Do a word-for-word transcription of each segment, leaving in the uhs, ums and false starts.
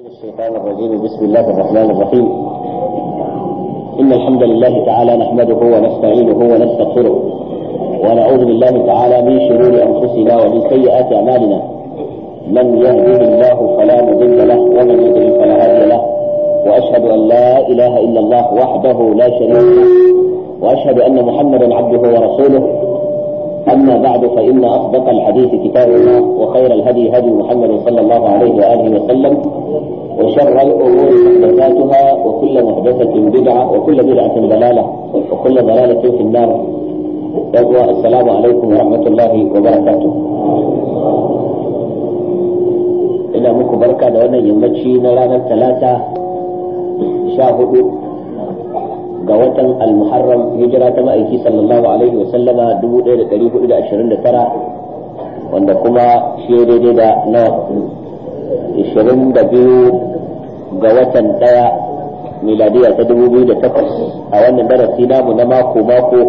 الشيطان الرجيم. بسم الله الرحمن الرحيم. إن الحمد لله تعالى نحمده ونستعينه ونستغفره ونعوذ بالله تعالى من شرور أنفسنا ومن سيئات أعمالنا. من يهده الله فلا مضل له ومن يضلل فلا هادي له، وأشهد أن لا إله إلا الله وحده لا شريك له، وأشهد أن محمدا عبده ورسوله. أما بعد، فإن أصدق الحديث كتاب الله، وخير الهدي هدي محمد صلى الله عليه وآله وسلم، وشر الأمور محدثاتها، وكل محدثة بدعة، وكل بدعة ضلالة، وكل ضلالة في النار. السلام عليكم ورحمة الله وبركاته. ina muku barka da wannan yammaci na ranar talata sha hudu ga watan al-muharram, hijira ta ma'aiki sallallahu alaihi wa sallama dubu ɗaya da ɗari hudu da ashirin da tara, wanda kuma shi daidai da na ashirin da biyu ga watan ɗaya miladiya ta dubu biyu da takwas. A wannan darasi namu na mako mako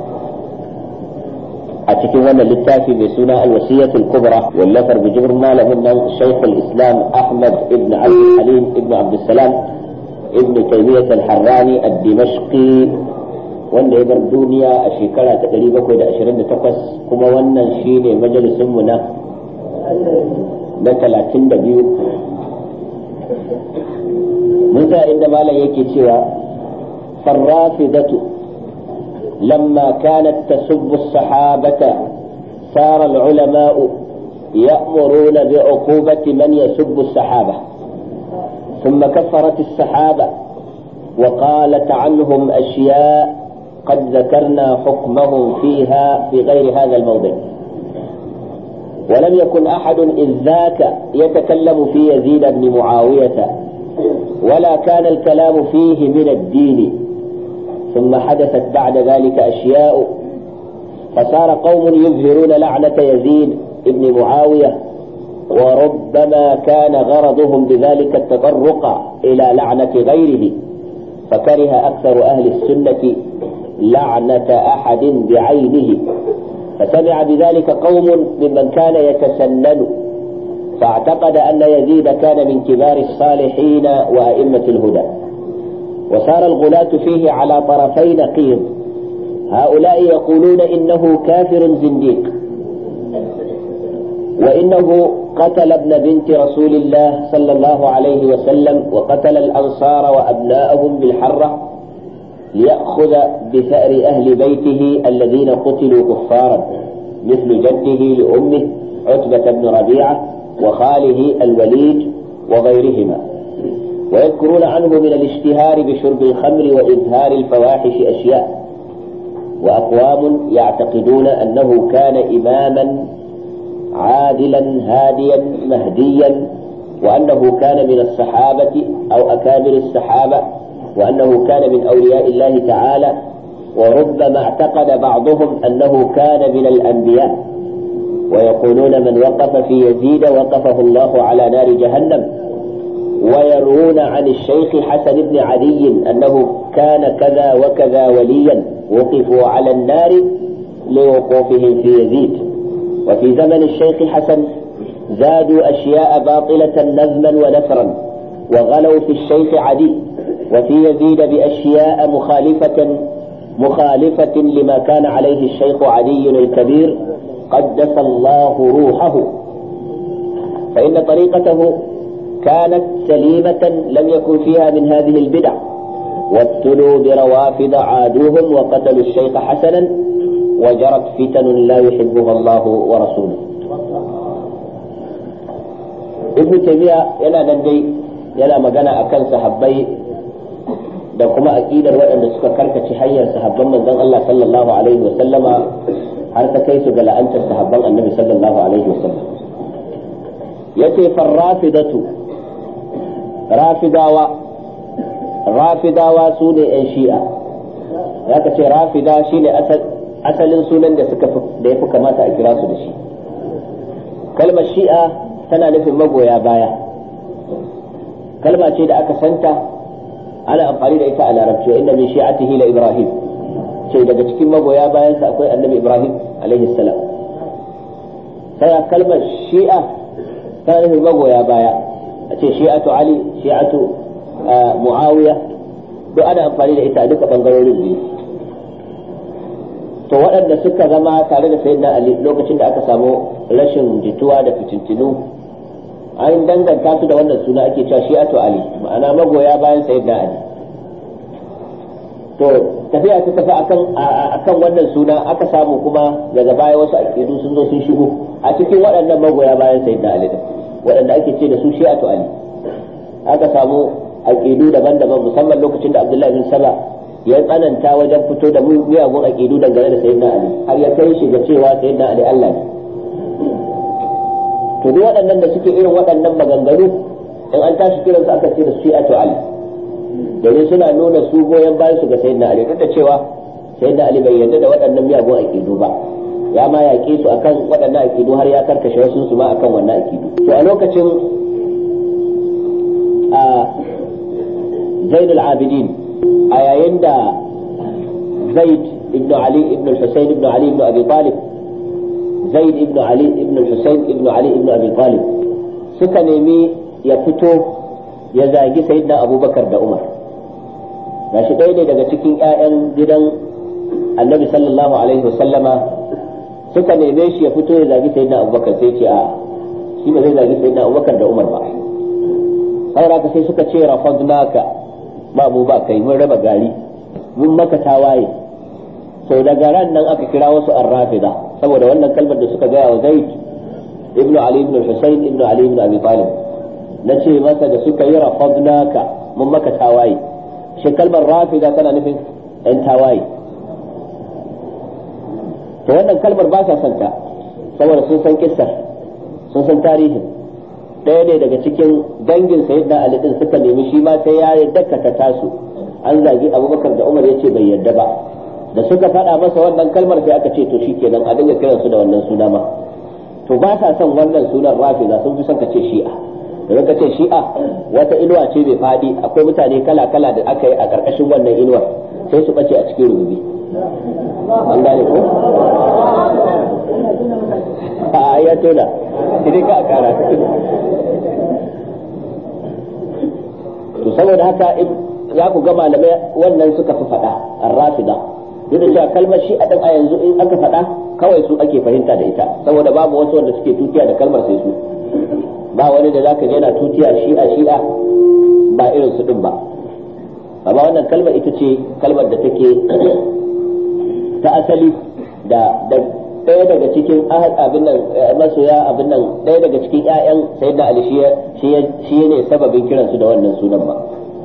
a cikin wannan littafi mai suna al-wasiyatul kubra, wallafar bijimin malamin nan shaykh al-islam ahmad ibn abd halim ibn abd salam ibn taymiyyah al-harrani ad-dimashqi, wanda ya bar duniya a shekara ta ɗari bakwai da ashirin da takwas, kuma wannan shine majalisin mu na na talatin da biyu. mun sa inda malam yake cewa farrafidatu لما كانت تسب الصحابة صار العلماء يأمرون بعقوبة من يسب الصحابة، ثم كفرت الصحابة وقالت عنهم أشياء قد ذكرنا حكمهم فيها في غير هذا الموضع. ولم يكن أحد إذ ذاك يتكلم في يزيد بن معاوية، ولا كان الكلام فيه من الدين. ثم حدثت بعد ذلك أشياء، فصار قوم يظهرون لعنة يزيد بن معاوية، وربما كان غرضهم بذلك التطرق إلى لعنة غيره، فكره أكثر أهل السنة لعنة أحد بعينه، فسمع بذلك قوم ممن كان يتسنن، فاعتقد أن يزيد كان من كبار الصالحين وأئمة الهدى. وصار الغلاة فيه على طرفي نقيض، هؤلاء يقولون إنه كافر زنديق، وإنه قتل ابن بنت رسول الله صلى الله عليه وسلم، وقتل الأنصار وأبناءهم بالحرة ليأخذ بثأر أهل بيته الذين قتلوا كفارا، مثل جده لأمه عتبة بن ربيعة وخاله الوليد وغيرهما. ويذكرون عنه من الاشتهار بشرب الخمر وإظهار الفواحش أشياء. وأقوام يعتقدون أنه كان إماما عادلا هاديا مهديا، وأنه كان من الصحابة أو أكابر الصحابة، وأنه كان من أولياء الله تعالى. وربما اعتقد بعضهم أنه كان من الأنبياء. ويقولون من وقف في يزيد وقفه الله على نار جهنم. ويروون عن الشيخ حسن بن علي أنه كان كذا وكذا وليا وقفوا على النار لوقوفهم في يزيد. وفي زمن الشيخ حسن زادوا أشياء باطلة نظما ونثرا، وغلوا في الشيخ عدي وفي يزيد بأشياء مخالفة مخالفة لما كان عليه الشيخ عدي الكبير قدس الله روحه. فإن طريقته كانت سليمة لم يكن فيها من هذه البدع. وابتلوا بروافد عادوهم وقتلوا الشيخ حسنا، وجرت فتن لا يحبها الله ورسوله. ابن تيمية yana nan dai yana magana akan sahabbai da kuma aqidar waɗanda suka karkace hanyar sahabban manzon Allah sallallahu alaihi wa sallama, har ta kai su ga la'antar sahabban annabi sallallahu alaihi wa sallam. yace farrafidatu, rafidawa rafidawa su ne yan shi'a. ya ka ce rafida shine asalin sunan da suka da ya fi kamata a kira su da shi. kalmar shi'a tana nufin magoya baya, kalma ce da aka santa ana amfani da ita a larabci. wa inna min shi'atihi la ibrahim, ce daga cikin magoya bayansa akwai annabi ibrahim alaihi salam. sai kalmar shi'a tana nufin magoya baya, a ce shi'atu ali shi'atu muawiya duk ana amfani da ita a duka bangarorin biyu. to waɗanda suka zama tare da sayyidina ali lokacin da aka samu rashin jituwa da fitintinu an danganta su da wannan suna ake cewa shi'atu ali, ma'ana magoya bayan sayyidina ali. to tafiya ta tafi akan akan wannan suna aka samu kuma daga baya wasu aqidu sun zo sun shigo a cikin waɗannan magoya bayan sayyidina ali waɗanda ake ce da su shi'atu ali. aka samu aqidu daban-daban musamman lokacin da Abdullahi bin Saba ya tsananta wajen fito da miyagun aqidu dangane da sayyidina ali har ya kai shi ga cewa sayyidina ali Allah ne. to duk waɗannan da suke irin waɗannan maganganu in an tashi kiransu aka ce da su shi'atu ali, domin suna nuna su goyon bayan su ga sayyidina ali duk da cewa sayyidina ali bai yarda da waɗannan miyagun aqidu ba, ya ma yaƙe su akan waɗannan aqidu har ya karkashe wasu su ma akan wannan aqidu. to a lokacin a Zainul Abidin, a yayin da Zaid ibn Ali ibn Husayn ibn Ali ibn Abi Talib Zaid ibn Ali ibn Husayn ibn Ali ibn Abi Talib suka nemi ya fito ya zagi sayyidina Abubakar da Umar. gashi ɗaya ne daga cikin ƴaƴan gidan Annabi sallallahu alaihi wasallama suka neme shi ya fito ya zagi sayyidina Abubakar, sai ce a shi ba zai zagi sayyidina Abubakar da Umar ba. saboda ka sai suka ce rafadnaka, ba mu ba kai, mun raba gari, mun maka tawaye. sau daga ran nan aka kira wasu arrafida saboda wannan kalmar da suka gaya wa Zaid ibn Ali ibn Husayn ibn Ali ibn Abi Talib, na ce masa da suka yi rafadnaka, mun maka tawaye. shi kalmar rafida tana nufin ɗan tawaye. to wannan kalmar ba sa santa saboda sun san kissar, sun san tarihin. ɗaya ne daga cikin dangin sayyidina Ali din suka nemi shi ma sai ya dakata tasu, an zagi Abubakar da Umar yace bai yarda ba. da suka faɗa masa wannan kalmar sai aka ce to shikenan a dinga kiransu da wannan suna ma. to ba sa son wannan sunan rafida, sun fi son ka ce shi'a. da ka ce shi'a wata inuwa ce mai faɗi, akwai mutane kala kala da aka yi a ƙarƙashin wannan inuwar sai su bace a cikin rububi. an gane ko a ya tona idan ka kara to saboda haka za ku ga malamai wannan suka fi faɗa ar-rafida, duk da cewa kalmar shi a dan a yanzu in aka faɗa kawai su ake fahimta da ita, saboda babu wasu wanda suke tutiya da kalmar sai su. ba wani da zaka je yana tutiya shi'a shi'a ba irin su din ba. amma wannan kalmar ita ce kalmar da take ta asali da ɗaya daga cikin abin nan masoya abin nan ɗaya daga cikin ƴaƴan sayyidina Ali shi shi ne sababin kiransu da wannan sunan ba.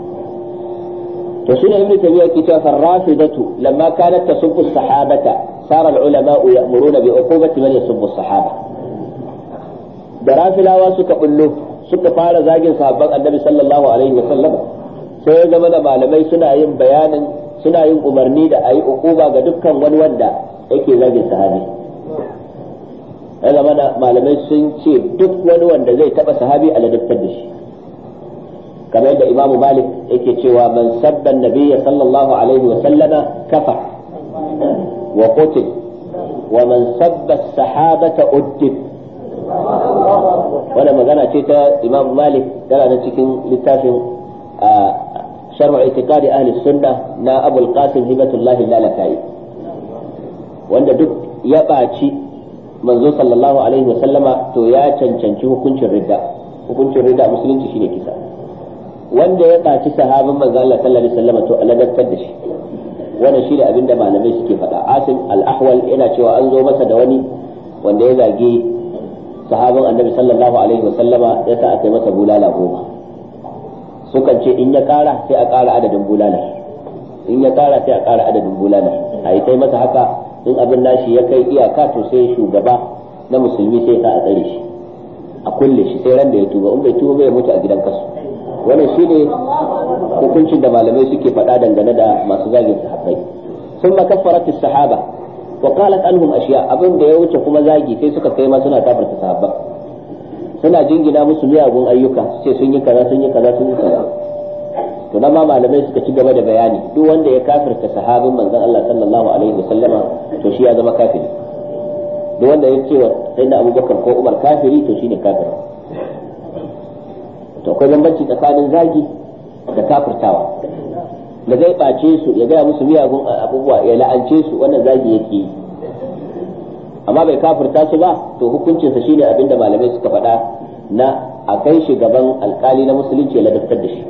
to shine ibnu tabiya ke cewa farrafidatu lamma kanat tasubbu as-sahabata sara al-ulama ya'muruna bi uqubati man yasubbu as-sahaba. da rafilawa suka bullo suka fara zagin sahabban annabi sallallahu alaihi wa sallam, sai ya zama da malamai suna yin bayanin suna yin umarni da ayi uquba ga dukkan wani wanda yake zagin sahabi. ya zama da malamai sun ce duk wani wanda zai taba sahabi a ladabtar da shi, kamar yadda imamu malik yake cewa man sabba nabiyya sallallahu alaihi wa sallama kafar wa qutil wa man sabba sahabata uddib. wannan magana ce ta imamu malik, tana da cikin littafin sharh i'tiqadi ahli sunnah na abul qasim hibatullahi lalakai, wanda duk ya baci manzo sallallahu alaihi wa sallama to ya cancanci hukuncin ridda. hukuncin ridda musulunci shine kisa. wanda ya baci sahabin manzo Allah sallallahu alaihi wa sallama to aladattar da shi. wannan shine abinda malamai suke faɗa. Asim al-Ahwal yana cewa an zo masa da wani wanda ya zage sahabin annabi sallallahu alaihi wa sallama, ya sa aka yi masa bulala goma. sukan ce in ya kara sai a kara adadin bulalar, in ya kara sai a kara adadin bulalar, a yi kai masa haka. in abin nashi ya kai iyaka to sai shugaba na musulmi sai ta a tsare shi, a kulle shi sai ran da ya tuba, in bai tuba bai mutu a gidan kasu. wannan shine hukuncin da malamai suke faɗa dangane da masu zagin sahabbai. sun makaffarat as-sahaba wa qalat anhum ashiya, abin da ya wuce kuma zagi sai suka kai ma suna kafarta sahabba, suna jingina musu miyagun ayyuka, su ce sun yi kaza sun yi kaza sun yi kaza. to nan ma malamai suka ci gaba da bayani, duk wanda ya kafirta sahabin manzon Allah sallallahu alaihi wasallama to shi ya zama kafiri. duk wanda ya ce wa sayyidina Abubakar ko Umar kafiri to shine kafiri. to akwai bambanci tsakanin zagi da kafirtawa. da zai ɓace su ya gaya musu miyagun abubuwa ya la'ance su wannan zagi yake yi, amma bai kafirta su ba to hukuncinsa shine abinda malamai suka faɗa na a kai shi gaban alkali na musulunci ya ladabtar da shi.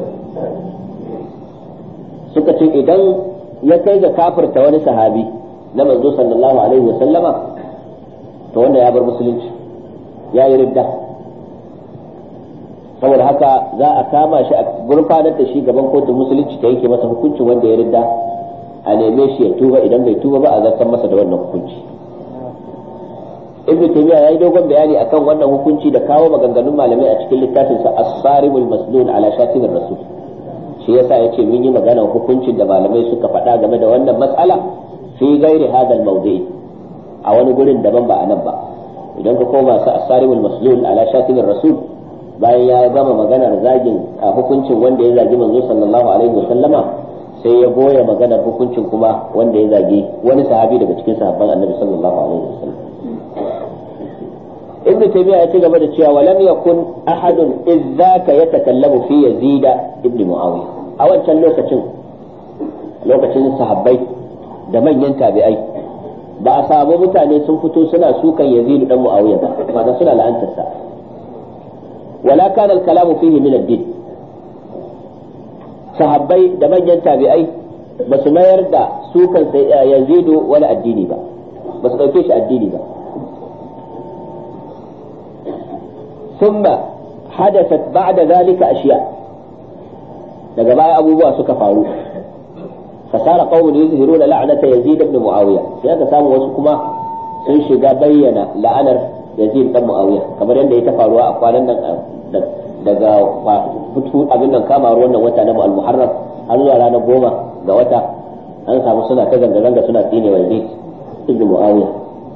suka ce idan ya kai ga kafirta wani sahabi na manzo sallallahu alaihi wa sallama to wanda ya bar musulunci ya yi ridda, saboda haka za a kama shi a gurfanar da shi gaban kotun musulunci ta yanke masa hukuncin wanda ya ridda, a neme shi ya tuba, idan bai tuba ba a zartar masa da wannan hukunci. ibn taymiya yayi dogon bayani akan wannan hukunci da kawo maganganun malamai a cikin littafin sa as-sarimul maslul ala shatimir rasul. shi yasa yace mun yi magana hukuncin da malamai suka faɗa game da wannan mas'ala fi ghairi hadha al-mawdi' a wani gurin daban ba anan ba. idan ka koma sa as-sarimul maslul ala shatimir rasul bayan ya gama maganar zagin a hukuncin wanda ya zagi manzo sallallahu alaihi wa sallama sai ya goya maganar hukuncin kuma wanda ya zagi wani sahabi daga cikin sahabban annabi sallallahu alaihi wa sallam. ibn taymiya ya ci gaba da cewa walam yakun ahadun idzaka yatakallamu fi yazid ibn muawiya. a wancan lokacin lokacin sahabbai da manyan tabi'ai ba a samu mutane sun fito suna sukan yazid dan muawiya ba, ba suna la'antarsa. wala kana al-kalamu fihi min ad-din. sahabbai da manyan tabi'ai ba su mayar da sukan yazid wala addini ba, ba su dauke shi addini ba. ثم حدثت بعد ذلك أشياء daga baya abubuwa suka faru fasara qaumun yuzhiruna la'nata yazid ibn muawiya, sai aka samu wasu kuma sun shiga bayyana la'anar yazid ibn muawiya kamar yadda ya ta faruwa a kwanan nan daga fitu abin nan kama ruwan nan wata na al-muharram har zuwa ranar goma ga wata an samu suna ta zanga-zanga suna tsine wa yazid ibn muawiya.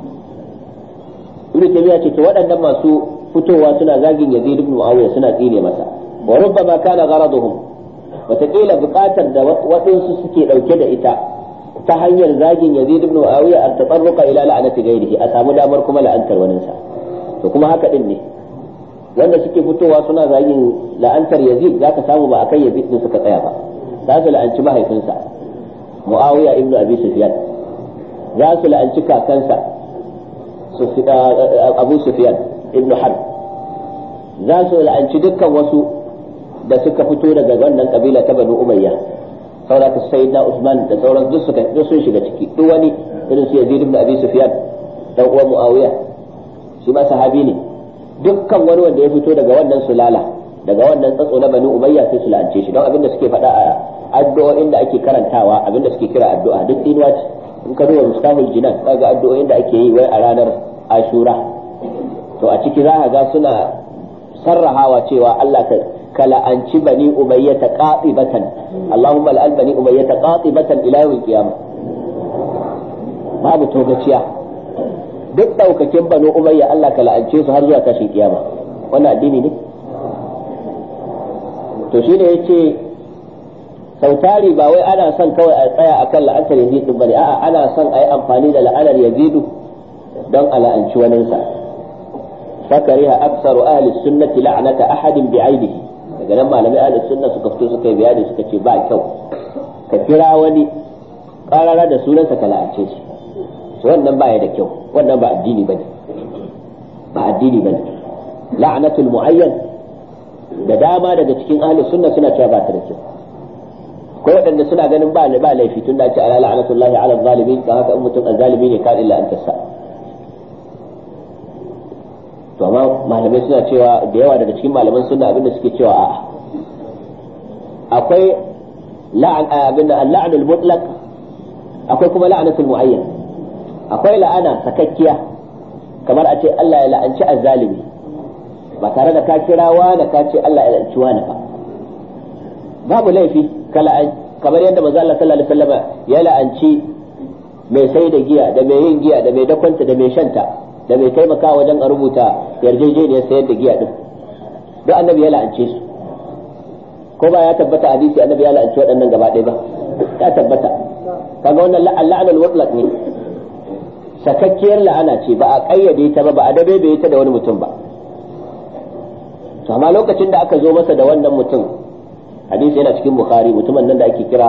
ibn tabiya ce to waɗannan masu fitowa suna zagin Yazid ibn Muawiya suna tsine masa, wa rubbama kana gharaduhum, wataƙila buƙatar da waɗansu suke ɗauke da ita ta hanyar zagin Yazid ibn Muawiya an tatarruqa ila la'nati ghairihi, a samu damar kuma la'antar waninsa. to kuma haka din ne wanda suke fitowa suna zagin la'antar Yazid zaka samu ba akan Yazid din suka tsaya ba, za su la'anci mahaifinsa Muawiya ibn Abi Sufyan, za su la'anci kakansa Abu Sufyan ibn Harb, za su la'anci dukkan wasu da suka fito daga wannan kabila ta Banu Umayya, saboda sayyidina Usman da sauran duk suka duk sun shiga ciki, duk wani irin su Yazid ibn Abi Sufyan dan uwan Muawiya shi ma sahabi ne, dukkan wani wanda ya fito daga wannan sulala daga wannan tsatso na Banu Umayya sai su la'ance shi, don abinda suke faɗa a addu'o'in da ake karantawa, abinda suke kira addu'a duk dinuwa ce. in ka duba Mustahul Jinan kaga addu'o'in da ake yi wai a ranar Ashura, to a ciki za ka ga suna sarrahawa cewa Allah ka kala'anci bani umayya ta qatibatan, Allahumma al'an bani umayya ta qatibatan ila yawmil qiyamah. babu togaciya, duk daukakin bani umayya Allah ka la'ance su har zuwa tashin kiyama. wannan addini ne? to shine yace sautari ba wai ana son kawai a tsaya akan la'antar Yazid din bane, a'a ana son a yi amfani da la'anar Yazidu don a la'anci waninsa. فكره أكثر أهل السنة لعنة أحد بعينه. daga nan malamai ahli sunna suka fito suka yi bayani suka ce ba kyau ka kira wani karara da sunansa ka la'ace shi, wannan ba ya da kyau, wannan ba addini bane, ba addini bane. la'natul muayyan da dama daga cikin ahli sunna suna cewa ba ta da kyau. akwai waɗanda suna ganin ba ba laifi tun da ce ala la'natullahi ala zalimin, kan haka in mutum azzalimi ne ka illa anta sa. to amma malamai suna cewa da yawa daga cikin malaman sunna abinda suke cewa a'a akwai la'an abinda al-la'n al-mutlaq, akwai kuma la'natul muayyan. akwai la'ana sakakkiya kamar a ce Allah ya la'anci azzalimi ba tare da ka kira wani ka ce Allah ya la'anci wani ba, babu laifi ka la'an kamar yadda manzo Allah sallallahu alaihi wasallam ya la'anci mai sai da giya da mai yin giya da mai dakwanta da mai shanta da mai taimaka wajen a rubuta yarjejeniyar sayar da giya din, duk annabi ya la'ance su. ko ba ya tabbata hadisi annabi ya la'anci waɗannan gaba ɗaya ba? ya tabbata. kaga wannan la'anul mutlaq ne, sakakkiyar la'ana ce, ba a kayyade ta ba, ba a dabebe ta da wani mutum ba. to amma lokacin da aka zo masa da wannan mutum, hadisi yana cikin Bukhari, mutumin nan da ake kira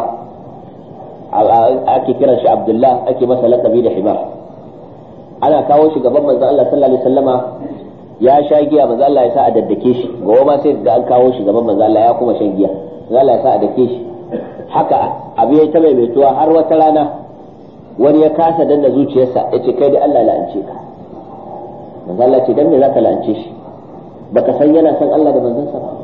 ake kiran shi Abdullah, ake masa laqabi da Himar, ana kawo shi gaban manzo Allah sallallahu alaihi wasallama, ya sha giya, manzo Allah ya sa a daddake shi, gobe ma sai da an kawo shi gaban manzo Allah ya kuma shan giya, manzo Allah ya sa a dake shi. Haka abu ya ta maimaituwa har wata rana wani ya kasa danna zuciyarsa, ya ce kai da Allah la'ance ka. Manzo Allah ce dan me zaka la'ance shi, baka san yana san Allah da manzansa ba?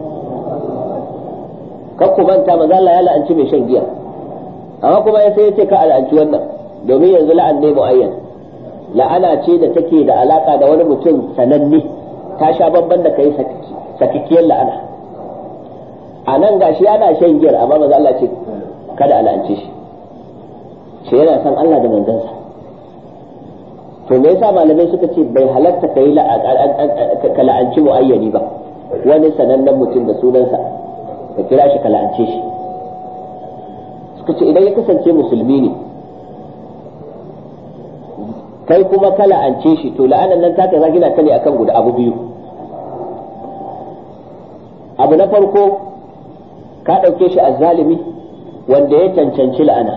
Kar ku manta manzo Allah ya la'anci mai shan giya, amma kuma ya sai ya ce ka la'anci wannan, domin yanzu la'an ne mu'ayyan, la'ana ce da take da alaka da wani mutum sananne, ta sha bamban da kai sakikkiyar la'ana. A nan gashi ana shan giyar, amma manzo Allah ce kada a la'ance shi, shi yana san Allah da manzansa. To me yasa malamai suka ce bai halatta ka yi ka la'anci mu'ayyani ba, wani sanannen mutum da sunansa ka kira shi ka la'ance shi? Suka ce idan ya kasance musulmi ne kai kuma ka la'ance shi, to la'anan nan ta kai gina ta ne akan guda abu biyu. Abu na farko, ka ɗauke shi azzalimi wanda ya cancanci la'ana,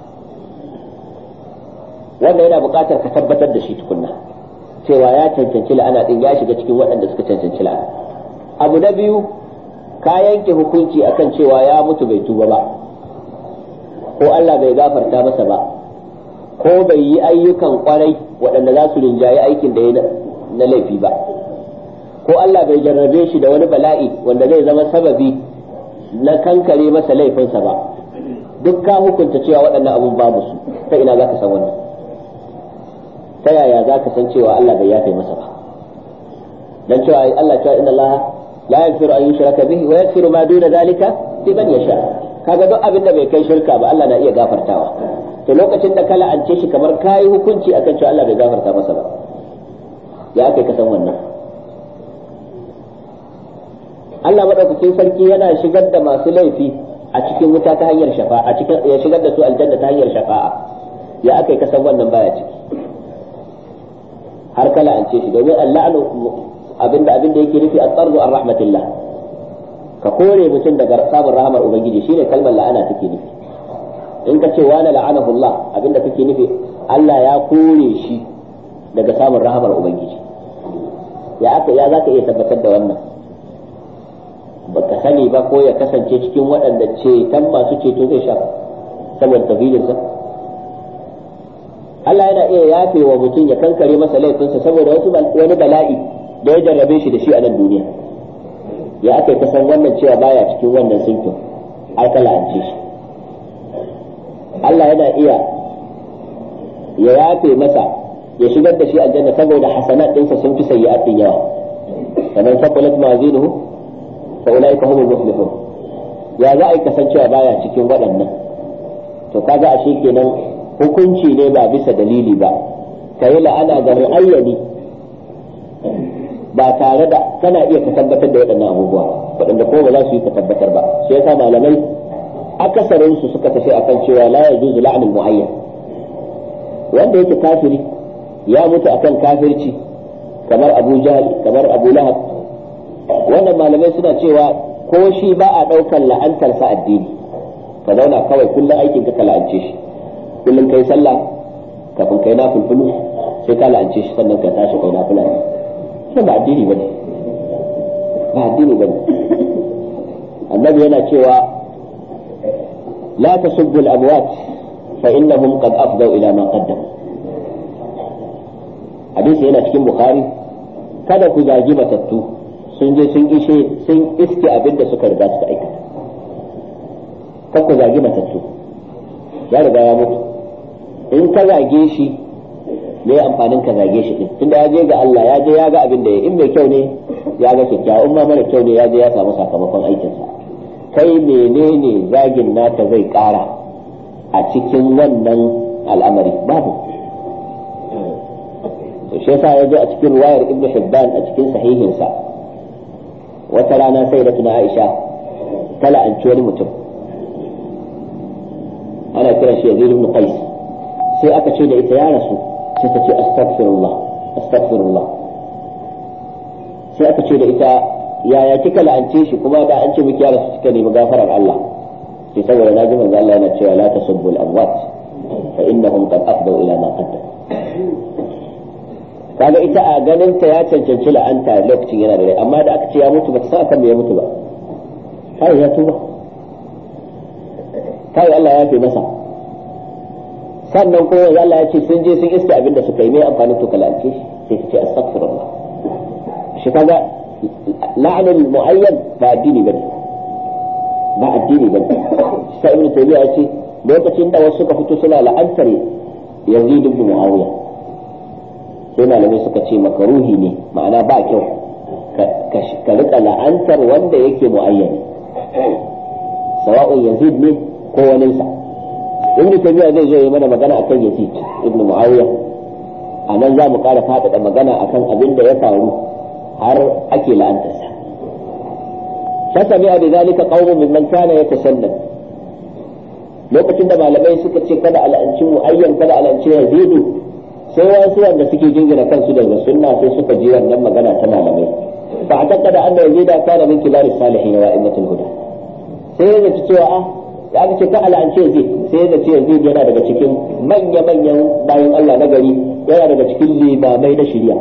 wanda yana buƙatar ka tabbatar da shi tukunna cewa ya cancanci la'ana din, ya shiga cikin waɗanda suka cancanci la'ana. Abu na biyu, ka yanke hukunci akan cewa ya mutu bai tuba ba, ko Allah bai gafarta masa ba, ko bai yi ayyukan kwarai waɗanda za su rinjaye aikin da ya na laifi ba, ko Allah bai jarrabe shi da wani bala'i wanda zai zama sababi na kankare masa laifinsa ba. Duk ka hukunta cewa waɗannan abun babu su, ta ina za ka san wannan? Ta yaya za ka san cewa Allah bai yafe masa ba? Dan cewa Allah cewa inna Allah la yaghfiru an yushraka bihi wa yaghfiru ma duna zalika liman yasha. Kaga duk abin da bai kai shirka ba Allah na iya gafartawa. To lokacin da kala an ce shi kamar kai hukunci akan cewa Allah bai gafarta masa ba, ya kai ka san wannan? Allah madaukakin sarki yana shigar da masu laifi a cikin wuta ta hanyar shafa'a, a cikin ya shigar da su aljanna ta hanyar shafa'a, ya akai ka san wannan baya ciki har kala an ce shi? Domin Allah abinda abinda yake nufi at-tardu an rahmatillah, ka kore mutum daga samun rahamar ubangiji, shine kalmar la'ana take nufi. In ka ce wani la'anahu Allah, abinda kake nufi Allah ya kore shi daga samun rahamar ubangiji. Ya aka ya zaka iya tabbatar da wannan? Baka sani ba ko ya kasance cikin waɗanda ceton masu ceto zai shafa saboda tabilinsa. Allah yana iya yafe wa mutum ya kankare masa laifinsa saboda wasu wani bala'i da ya jarrabe shi da shi a nan duniya. Ya aka ka san wannan cewa baya cikin wannan sinkin, ai ka la'ance shi. Allah yana iya ya yafe masa ya shigar da shi aljanna saboda hasanat ɗinsa sun fi sayyi'at din yawa. Kamar saqulat mazinuhu fa ulaika humul muflihun. Ya za a yi kasancewa baya cikin waɗannan? To kaga ashe kenan hukunci ne ba bisa dalili ba, kai la'ana ga mu'ayyani ba tare da kana iya ka tabbatar da waɗannan abubuwa waɗanda ko ba za su yi ka tabbatar ba. Sai yasa malamai akasarin su suka tafi akan cewa la yajuzu la'nul mu'ayyan. Wanda yake kafiri ya mutu akan kafirci kamar Abu Jahl, kamar Abu Lahab, wannan malamai suna cewa ko shi ba a ɗaukar la'antar sa addini. Ka zauna kawai kullum aikin ka la'ance shi, kullum kai sallah kafin kai na fulfulu sai ka la'ance shi sannan ka tashi kai na fulani. Sai ba addini bane, ba addini bane. Annabi yana cewa la tasubbu al-amwat fa innahum qad afdaw ila ma qaddamu. Hadisi yana cikin Bukhari, kada ku zagi matattu, sun je sun ishe sun iske abin da suka riga suka aikata. Kada ku zagi matattu, ya riga ya mutu. In ka zage shi me amfanin ka zage shi din? Tunda ya je ga Allah, ya je ya ga abin da ya, in mai kyau ne ya ga kyakkyawa, in ma mara kyau ne ya je ya samu sakamakon aikinsa. Kai menene zagin naka zai kara a cikin wannan al'amari? Babu. To shi yasa ya je a cikin riwayar Ibn Hibban a cikin sahihinsa, wata rana sai da tuna Aisha ta la'anci wani mutum ana kiran shi Yazid ibn Qais, sai aka ce da ita ya rasu, sai ta ce astaghfirullah astaghfirullah. Sai aka ce da ita yaya kika la'ance shi kuma da an ce miki ya rasu kika nemi gafarar Allah sai saboda naji manzo Allah yana cewa la tasubbul amwat fa innahum qad afdaw ila ma qaddam. kaga ita a ganin ta ya cancanci la'anta lokacin yana da rai, amma da aka ce ya mutu ba ta sa kan ya mutu ba, kai ya tuba, kai Allah ya fi masa. sannan kuma Allah ya ce sun je sun iske abin da suka yi, mai amfani to kalance shi sai su ce astaghfirullah. shi kaga la'anul mu'ayyan ba addini bane, ba addini bane. sai ibn Taymiyyah ya ce lokacin da wasu suka fito suna la'antar Yazid ibn Muawiya, sai malamai suka ce makaruhi ne, ma'ana ba kyau ka rika la'antar wanda yake mu'ayyani, sawa'un Yazid ne ko waninsa. ibn Taymiyyah zai zo yi mana magana akan Yazid ibn Muawiya, a nan za mu ƙara faɗaɗa magana akan abin da ya faru har ake la'antarsa. fasami'a bi zalika qaumun mimman kana yatasannan, lokacin da malamai suka ce kada al'anci mu'ayyan kada al'anci Yazidu, sai wasu wanda suke jingina kansu daga sunna sai suka ji wannan magana ta malamai. fa ataqada anna Yazida kana min kibaris salihin wa a'immatul huda, sai ya ce cewa a da aka ce ka al'ance Yazid, sai ya ce Yazid yana daga cikin manya manyan bayan Allah na gari, yana daga cikin limamai na shari'a,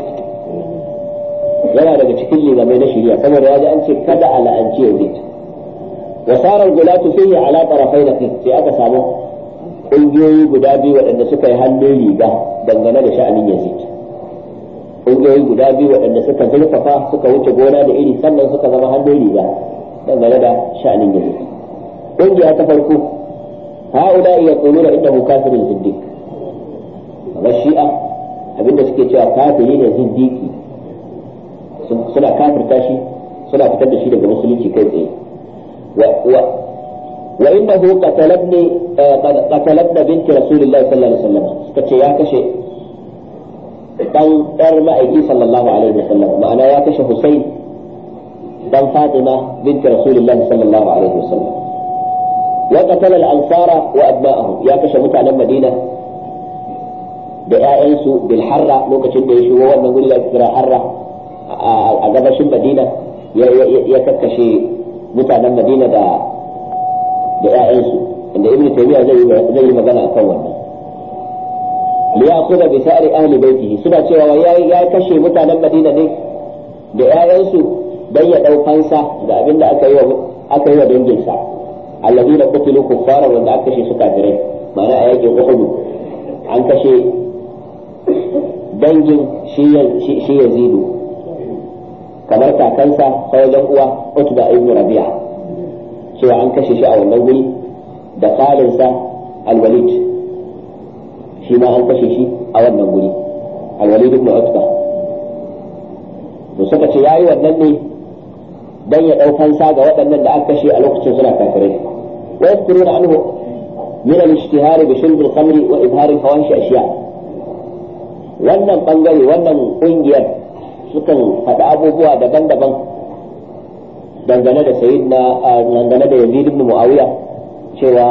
yana daga cikin limamai na shari'a saboda ya ji an ce kada al'ance Yazid. wa sarar gulatu fihi ala tarafai da sai aka samu ƙungiyoyi guda biyu waɗanda suka yi hannun riga dangane da sha'anin Yazid. ƙungiyoyi guda biyu waɗanda suka zurfafa suka wuce gona da iri, sannan suka zama hannun riga dangane da sha'anin Yazid. ƙungiya ta farko ha'ula iya tsorura inda mu kafirin zindik, kamar shi'a abinda suke cewa kafiri ne zindiki, suna kafirta shi, suna fitar da shi daga musulunci kai tsaye. وإنه قتلبني قتلبنا بنت رسول الله صلى الله عليه وسلم، كتشي يا كشي دان دار مأيكي صلى الله عليه وسلم، معنى يا كشي حسين دان فاطمة بنت رسول الله صلى الله عليه وسلم. وقتل الأنصار وأبنائهم، يا كشي متعنا مدينة da ‘ya'yansu bilharra lokacin da ya shigo wannan guri da kira harra a gabashin Madina, ya kakkashe mutanen Madina da da ‘ya'yansu, inda Ibn Taymiyyah zai yi magana a kan wannan. Liya kuda bi sa'ari ahli baitihi, suna cewa ya kashe mutanen Madina ne da ‘ya'yansu don ya ɗau fansa da abin da aka yi wa danginsa, alladhina qutilu kuffara, wanda aka kashe su kafirai, ma'ana a yakin Uhud an kashe dangin shi Yazidu, kamar kakansa sauran uwa Utba ibn Rabi'a, cewa an kashe shi a wannan guri, da kalinsa Al-Walid shi ma an kashe shi a wannan guri, Al-Walid ibn Utba. to suka ce yayi wannan ne dan ya dau fansa ga waɗannan da aka kashe a lokacin suna kafirai. wa yadkuruna anhu min al-ishtihar bi shurb al-khamr wa ibhar al-fawahish ashiya. wannan bangare wannan kungiyar sukan faɗa abubuwa daban-daban dangane da sayyidina dangane da Yazid ibn Muawiya, cewa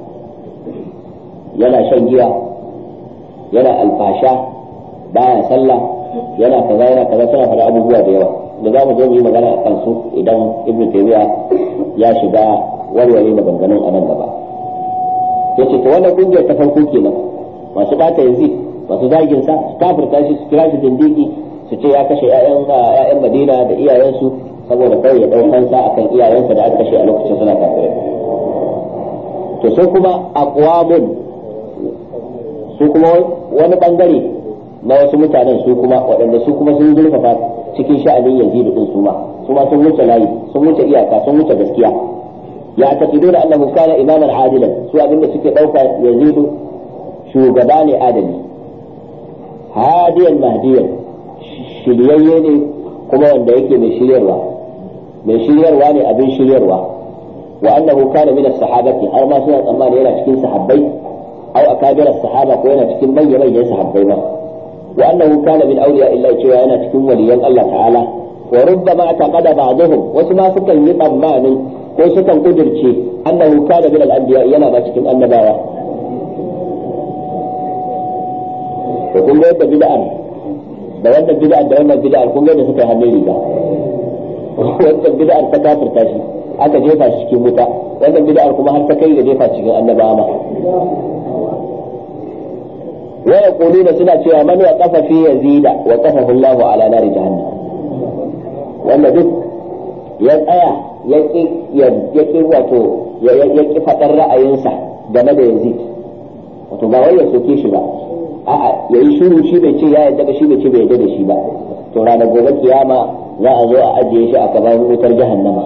yana shan giya, yana alfasha, baya sallah, yana kaza yana kaza, suna faɗa abubuwa da yawa da za mu zo mu yi magana a kansu idan Ibn Taymiyyah ya shiga warware maganganun a nan gaba. yace to wannan kungiyar ta farko kenan, masu bata Yazid, masu zagin sa, su kafirta shi, su kira shi dindiki, su ce ya kashe ƴaƴan ƴaƴan Madina da iyayensu saboda kawai ya dau fansa akan iyayensa da aka kashe a lokacin suna kafirai. to sai kuma aqwamun, su kuma wani bangare na wasu mutanen su kuma waɗanda su kuma sun zurfafa cikin sha'anin Yazid din su ma su ma sun wuce layi, sun wuce iyaka, sun wuce gaskiya. ya taqiduna annahu kana imaman adilan, su abinda suke dauka Yazid shugaba ne adali, hadiyan mahdiyan, shiryayye ne kuma wanda yake mai shiryarwa, mai shiryarwa ne abin shiryarwa. wa annahu kana min as-sahabati, har ma suna tsammani yana cikin sahabbai, aw akabir as-sahaba, ko yana cikin manyan manyan sahabbai ma. wa annahu kana min awliya illa, cewa yana cikin waliyan Allah ta'ala. wa rubbama taqada ba'dhum, wasu ma sukan yi tsammanin ko sukan kudirce annahu kana min al-anbiya, yana ba cikin annabawa. to kun ga yadda bid'a da wannan bid'a da wannan bid'a kun ga da suka hannun riga. wannan bid'ar ta kafirta shi aka jefa shi cikin wuta wannan bid'ar kuma har ta kai ga jefa cikin annabawa ma wa yaquluna suna cewa man waqafa fi yazida wa qafahu Allahu ala nar jahannam wanda duk ya tsaya ya ki ya ki wato ya ki fadar ra'ayinsa game da Yazid wato ba wai ya soke shi ba a'a yayi shiru shi bai ce ya yarda da shi bai ce bai yarda da shi ba to ranar gobe kiyama za a zo a ajiye shi a gaban wutar jahannama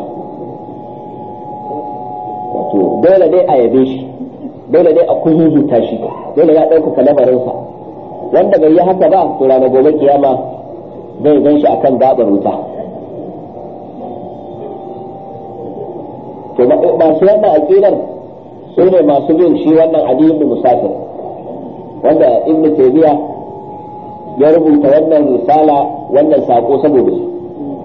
wato dole dai a yabe shi dole dai a kuzuzuta shi dole ya ɗaukaka lamarinsa wanda bai yi haka ba to ranar gobe kiyama zai gan shi akan gabar wuta to masu wannan aqidar su ne masu bin shi wannan Adi ibn Musafir wanda Ibn Taymiyyah ya rubuta wannan risala wannan sako saboda su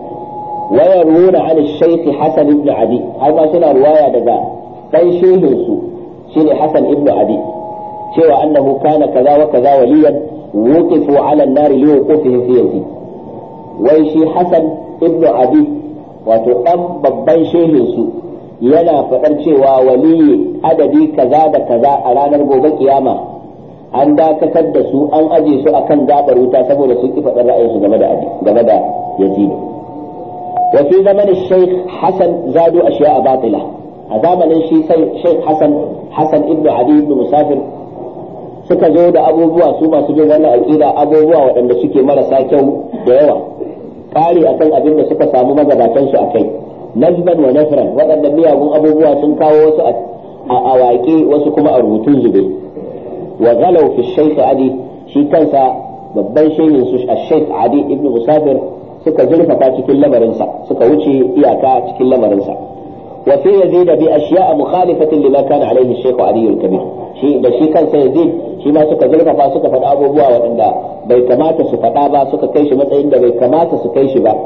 ويروون عن الشيخ حسن بن عدي هذا سنة رواية دقاء كي شيهنسو شيني حسن بن عدي شوى أنه كان كذا وكذا وليا وقفوا على النار لوقوفهم في يزيد ويشي حسن بن عدي وتقام ببين شيهنسو ينا فقر شوى ولي عددي كذا دا كذا على نربو بكياما an dakatar da su an aje su akan gabar wuta saboda sun ki faɗar ra'ayinsu game da game da Yazid وفي زمن الشيخ حسن زادوا أشياء باطلة زمن الشيخ شيخ حسن حسن ابن عدي بن مسافر suka zo da abubuwa su masu bin wannan aqida abubuwa waɗanda suke marasa kyau da yawa ƙari akan abin da suka samu magabatan su akai nazban wa nafran waɗannan miyagun abubuwa sun kawo wasu a awaƙi wasu kuma a rubutun zube wa galaw fi shaykh adi shi kansa babban shehin su shaykh adi ibn musafir suka zurfafa cikin lamarinsa suka wuce iyaka cikin lamarinsa wa fi yazid bi ashiya'a mukhalifatin lima kana alaihi shaykh ali al-kabir shi da shi kansa yazid shi ma suka zurfafa suka faɗa abubuwa waɗanda bai kamata su faɗa ba suka kai shi matsayin da bai kamata su kai shi ba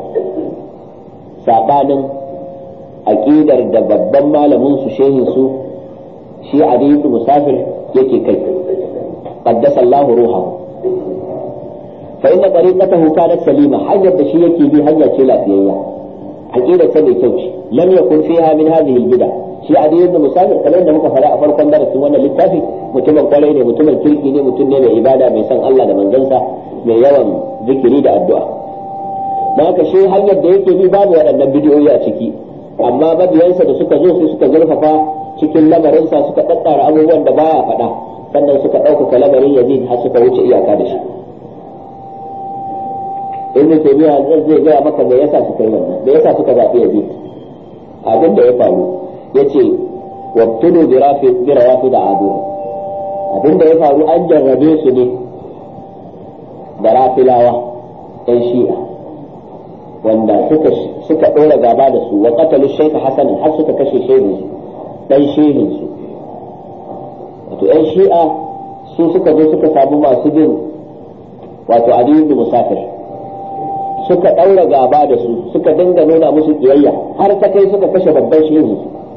sabanin aqidar da babban malamin su shehin su shi ali ibn musafir yake kai qaddasa Allah ruhahu فإن طريقته كانت سليمة حجر بشيء بي هجر شلا فيها عقيدة سبي كوش لم يكن فيها من هذه البدع شيء عدي بن مسافر كما إنه كفلاء فرقا درس وانا للتافي متمن قولين متمن كلكين متمن عبادة بيسان الله لمن جنسة من يوم ذكري دا الدعاء ما كشيء هجر ديكي بي باب وانا بدعو يأتكي أما باب ينسى دا سكا زوسي سكا زرففا cikin lamarinsa suka tattara abubuwan da baya faɗa sannan suka ɗaukaka lamarin Yazid har suka wuce iyaka da shi ibn taymiya zai gaya maka me yasa suka yi wannan me yasa suka zabi Yazid abin da ya faru yace wabtudu bi rafi bi rafi da adu abin da ya faru an jarrabe su ne da rafilawa ɗan shi'a wanda suka suka dora gaba da su wa qatalu shaykh hasan har suka kashe shehin su dan shehin su wato ɗan shi'a su suka zo suka samu masu bin wato Ali ibn Musafir suka ɗaura gaba da su suka dinga nuna musu kiyayya har ta kai suka kashe babban shehu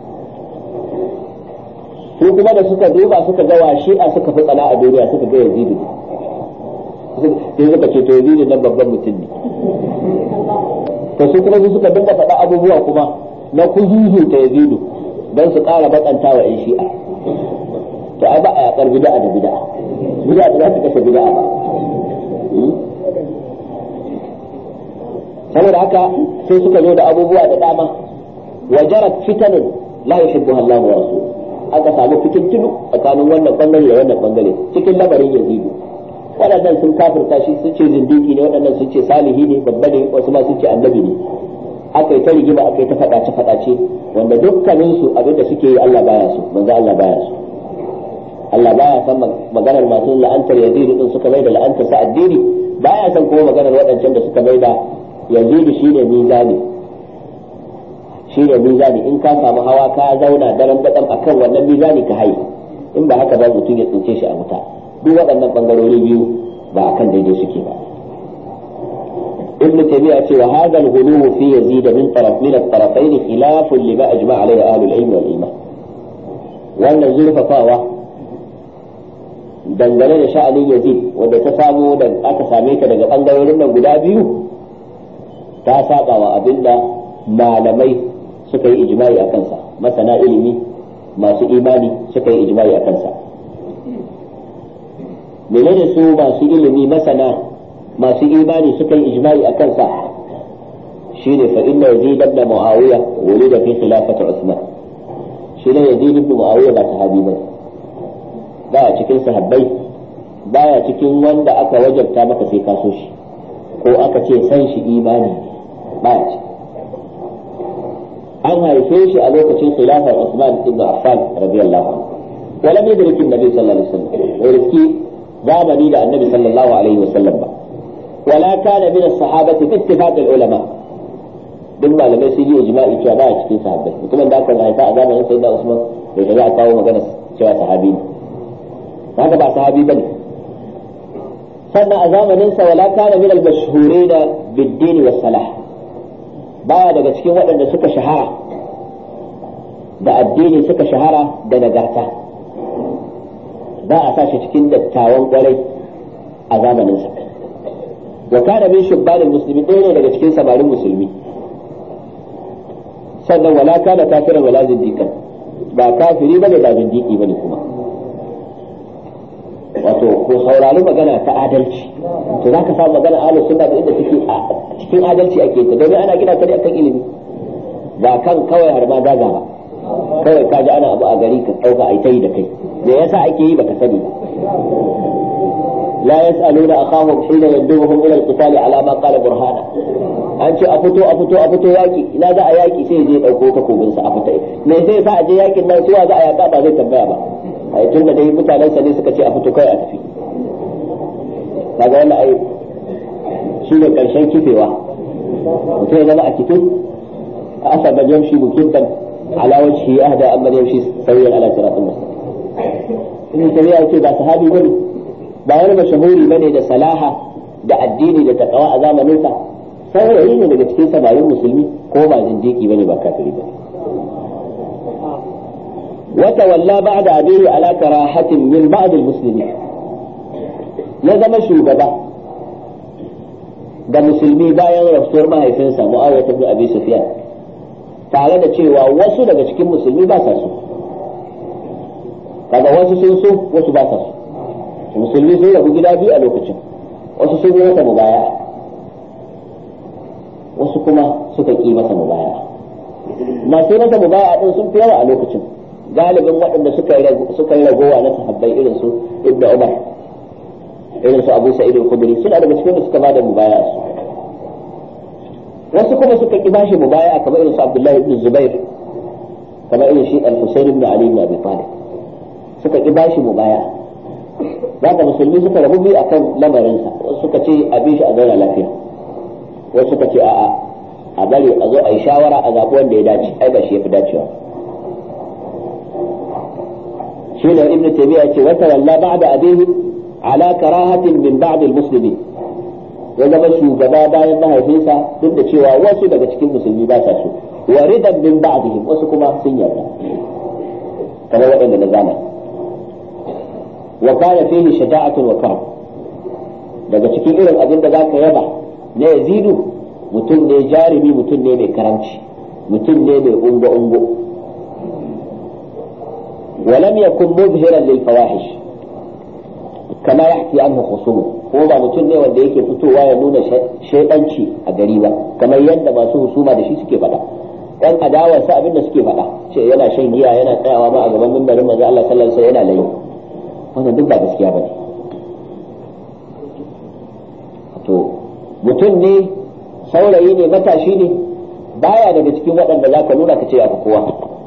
su kuma da suka duba suka ga wa shi'a suka fi tsana a duniya suka ga Yazid sai suka ce to Yazid nan babban mutum ne to su kuma suka dinga faɗa abubuwa kuma na kuzuzu ta Yazid don su ƙara bakanta wa ƴan shi'a to ai ba a yaƙar bid'a da bid'a bid'a da za ta kashe bid'a ba saboda haka sai suka zo da abubuwa da dama wajarat fitanun la yuhibbuha Allah wa rasuluhu aka samu fitintunu tsakanin wannan bangare da wannan bangare cikin labarin Yazidu waɗannan sun kafirta shi sun ce zindiki ne waɗannan sun ce salihi ne babba ne wasu ma sun ce annabi ne aka yi ta rigima aka yi ta faɗace faɗace wanda dukkanin su abin da suke yi Allah baya so manzo Allah baya so Allah baya san maganar masu la'antar Yazidu din suka mai da la'antar sa addini baya san kuma maganar waɗancan da suka mai da Yazidu shine mizani shine mizani in ka samu hawa ka zauna daren daɗan akan wannan mizani ka haye in ba haka ba mutum ya tsince shi a wuta duk waɗannan bangarori biyu ba akan daidai suke ba ابن تيمية وهذا الغلو في يزيد من طرف من الطرفين خلاف لما أجمع عليه أهل العلم والإيمان وأن الزلفة فاوة dangane da sha'anin Yazid wanda ta samu da aka same ta daga bangarorin nan guda biyu ta saba wa abinda malamai suka yi ijma'i a kansa, masana ilimi masu imani suka yi ijma'i a kansa. menene su masu ilimi masana masu imani suka yi ijma'i a kansa? shine fa inna yazid ibn muawiya wulida fi khilafati usman. shine yazid ibn muawiya ba sahabi ba, baya cikin sahabbai, baya cikin wanda aka wajabta maka sai ka so shi ko aka ce san shi imani baya ci. an haife shi a lokacin khilafar usman ibn affan radiyallahu anhu wala bai da rikin nabi sallallahu alaihi wasallam bai riski zamani da annabi sallallahu alaihi wasallam ba, wala kana min as-sahabati bi ittifaq al-ulama. duk malamai sun yi ijma'i cewa ba a cikin sahabbai. mutumin da aka haifa a zamanin sayyidina Usman bai da za a kawo magana cewa sahabi ne, haka ba sahabi bane. sannan a zamanin sa wala kana min al-mashhurin bid-din wa salah, baya daga cikin waɗanda suka shahara da addini suka shahara da nagarta, ba a sa shi cikin dattawan kwarai a zamanin sa. wa kana min shubbalil muslimin, ɗaya ne daga cikin samarin musulmi. sannan wala kana kafiran wala zindiqan, ba kafiri bane ba zindiki bane kuma. wato ko saurari magana ta adalci, to zaka samu magana ahlus sunna da inda take cikin adalci ake ta, domin ana gina ta ne akan ilimi ba kan kawai har ma daga ba. kawai ka ji ana abu a gari ka dauka ai tai da kai, me yasa ake yi baka sani. la yas'aluna akhahum hina yaduhum ila al-qital ala ma qala burhana. an ce a fito a fito a fito yaki, ina za a yaki sai je dauko takobin sa a fita, me sai sa a je yakin nan suwa za a yaka ba zai tambaya ba. ai tunda dai mutanen sa ne suka ce a fito kai a tafi. kaga wannan ai shi ne karshen kifewa, mutum ya zama a kife a asaba yamshi mukintan ala wajhi ahda amma yamshi sawiyan ala siratul mustaqim. in tabi'a ce ba sahabi bane, ba wani mashahuri bane da salaha da addini da taqwa a zamanin sa, saurayi ne daga cikin samarin musulmi ko ba zindiki bane ba kafiri bane. wata walla ba'da abihi ala karahatin min ba'd al-muslimin, ya zama shugaba da musulmi bayan rasuwar mahaifinsa Muawiya ibn Abi Sufyan, tare da cewa wasu daga cikin musulmi ba sa so. kaga wasu sun so wasu ba sa so. musulmi sun rabu gida biyu a lokacin, wasu sun yi masa mubaya, wasu kuma suka ƙi masa mubaya. masu masa mubaya din sun fi yawa a lokacin. galibin waɗanda suka yi ragowa na sahabbai irin su Ibn Umar, irin su Abu Sa'id al-Khudri suna daga cikin da suka bada mubaya su. wasu kuma suka ƙi bashi mubaya kamar irin su Abdullahi ibn Zubair, kamar irin shi Al-Husayn ibn Ali ibn Abi Talib, suka ƙi bashi mubaya. zaka musulmi suka rabu biyu akan lamarinsa, wasu suka ce a bi shi a zauna lafiya, wasu suka ce a'a a bari a zo a yi shawara a zaɓi wanda ya dace, ai ba shi ya fi dacewa. shi ne ibn Taymiyyah ce wata walla ba'da abihi ala karahatin min ba'd al-muslimin, ya zama shugaba bayan mahaifinsa duk da cewa wasu daga cikin musulmi ba sa so, wa ridan min ba'dihim, wasu kuma sun yarda kamar waɗanda na zamani. wa kana fihi shaja'atun wa karam, daga cikin irin abin da zaka yaba na Yazidu, mutum ne jarumi, mutum ne mai karamci, mutum ne mai ungo ungo. wa lam yakun muzhiran lil fawahish kama yahki anhu khusumu, ko ba mutum ne wanda yake fitowa ya nuna shaidanci a gari ba kamar yadda masu husuma da shi suke faɗa. ɗan adawarsa abin da suke faɗa ce yana shan giya, yana tsayawa ma a gaban mimbarin manzo Allah sallallahu alaihi wasallam yana layi. wannan duk ba gaskiya bane. to mutum ne saurayi ne, matashi ne, baya daga cikin waɗanda za ka nuna ka ce ya fi kowa,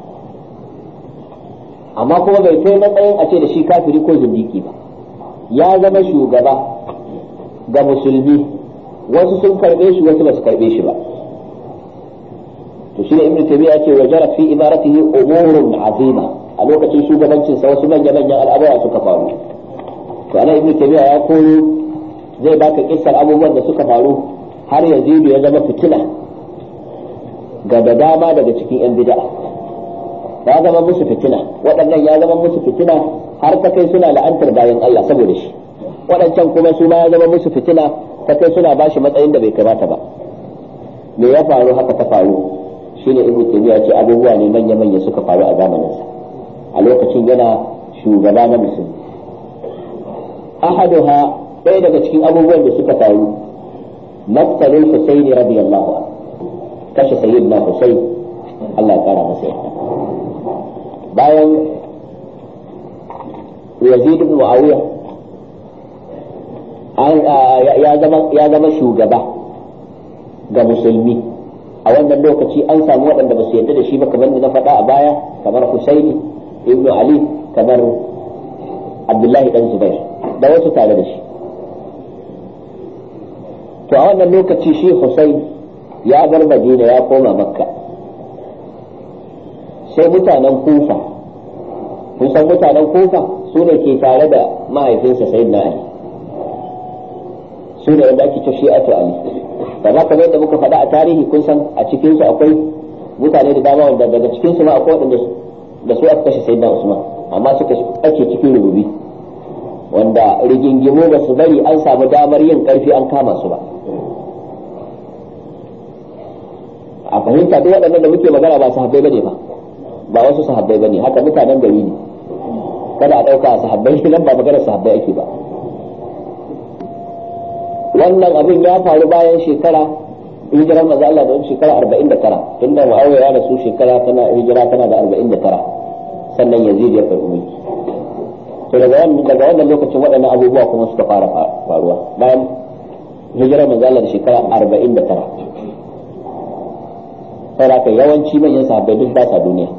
amma kuma bai kai matsayin a ce da shi kafiri ko zindiki ba. ya zama shugaba ga musulmi, wasu sun karbe shi wasu ba su karbe shi ba. to shi ne ibnu Taymiyyah ce wajarat fi imaratihi umurun azima, a lokacin shugabancinsa wasu manya-manyan al'amura suka faru. to ana ibnu Taymiyyah ya koyo zai baka kissar abubuwan da suka faru har Yazidu ya zama fitina ga da dama daga cikin yan bid'a. ya zama musu fitina, waɗannan ya zama musu fitina har ta kai suna la'antar bayan Allah saboda shi, waɗancan kuma su ma ya zama musu fitina ta kai suna bashi matsayin da bai kamata ba. me ya faru haka ta faru? shine ibnu taymiya ce abubuwa ne manya manya suka faru a zamaninsa a lokacin yana shugaba na musulmi. ahaduha ɗaya daga cikin abubuwan da suka faru maqtalul husaini radiyallahu anhu kashe sayyidina husain Allah ya kara masa yarda bayan yazid ibn muawiya ya zama ya zama shugaba ga musulmi a wannan lokaci an samu waɗanda ba su yarda da shi ba kamar da na faɗa a baya kamar husaini ibn ali kamar abdullahi dan zubair da wasu tare da shi. To a wannan lokaci shi Husayn ya bar Madina ya koma Makka sai mutanen Kufa, kun san mutanen Kufa su ne ke tare da mahaifinsa Sayyidina Ali, su ne wanda ake ce Shi'atu Ali. Da za ka ga yadda muka faɗa a tarihi kun san a cikinsu akwai mutane da dama wanda daga cikinsu ma akwai waɗanda da su aka kashe Sayyidina Usman amma suka ake cikin rububi wanda rigingimu ba su bari an samu damar yin karfi an kama su ba. A fahimta duk waɗannan da muke magana ba sahabbai bane ba ba wasu sahabbai bane haka mutanen gari ne, kada a ɗauka sahabbai nan ba magana sahabbai ake ba. wannan abin ya faru bayan shekara hijirar manzo Allah da shekara arba'in da tara tunda Muawiya ya rasu shekara tana hijira tana da arba'in da tara sannan Yazid ya karɓi mulki. To daga wannan daga wannan lokacin waɗannan abubuwa kuma suka fara faruwa bayan hijirar manzo Allah da shekara arba'in da tara. Sai haka yawanci manyan sahabbai duk ba sa duniya,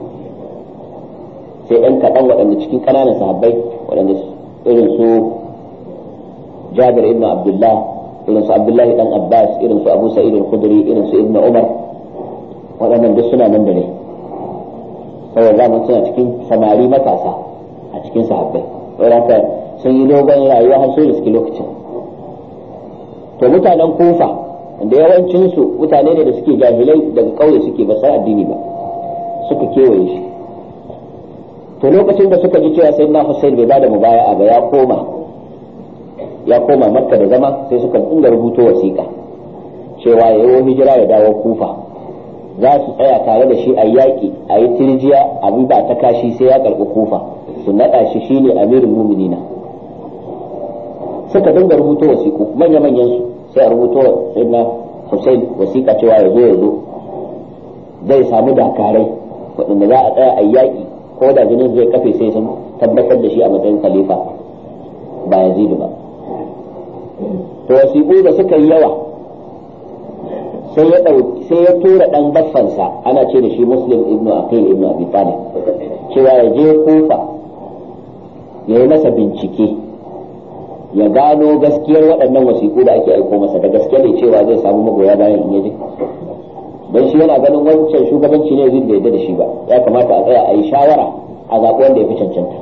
sai ɗan kaɗan waɗanda cikin ƙananan sahabbai waɗanda irin su Jabir ibn Abdullah, irin su Abdullahi dan Abbas, irin su Abu Sa'id al-Khudri, irin su Ibn Umar, waɗannan duk suna nan da ne. Saboda zaman suna cikin samari matasa a cikin sahabbai. Saboda haka sun yi dogon rayuwa har sun riski lokacin. To mutanen Kufa, da yawancin su mutane ne da suke jahilai daga kauye suke ba sai addini ba, suka kewaye shi. To lokacin da suka ji cewa Sayyidina Hussein bai bada mubaya'a ba ya koma ya koma Makka da zama, sai suka dinga rubuto wasiƙa cewa ya yi hijira ya dawo Kufa, za su tsaya tare da shi a yaƙi a yi tirjiya a bi ba ta kashi sai ya karɓi Kufa, su naɗa shi shine amirul mu'minina. Suka dinga rubuto wasiƙu manya-manyan su, sai a rubuto Sayyidina Hussein wasiƙa cewa ya zo ya zo zai samu dakarai waɗanda za a tsaya a yaƙi, ko da jinin zai kafe sai sun tabbatar da shi a matsayin khalifa ba Yazidu ba. To wasiƙu da suka yi yawa sai ya ɗauki sai ya tura ɗan baffansa ana ce da shi Muslim ibn Aqil ibn Abi Talib cewa ya je Kufa ya yi masa bincike ya gano gaskiyar waɗannan wasiƙu da ake aiko masa, da gaske ne cewa zai samu magoya bayan in yaje, don shi yana ganin wancan shugabanci ne zai da yadda da shi ba, ya kamata a tsaya a yi shawara a zaɓi wanda ya fi cancanta.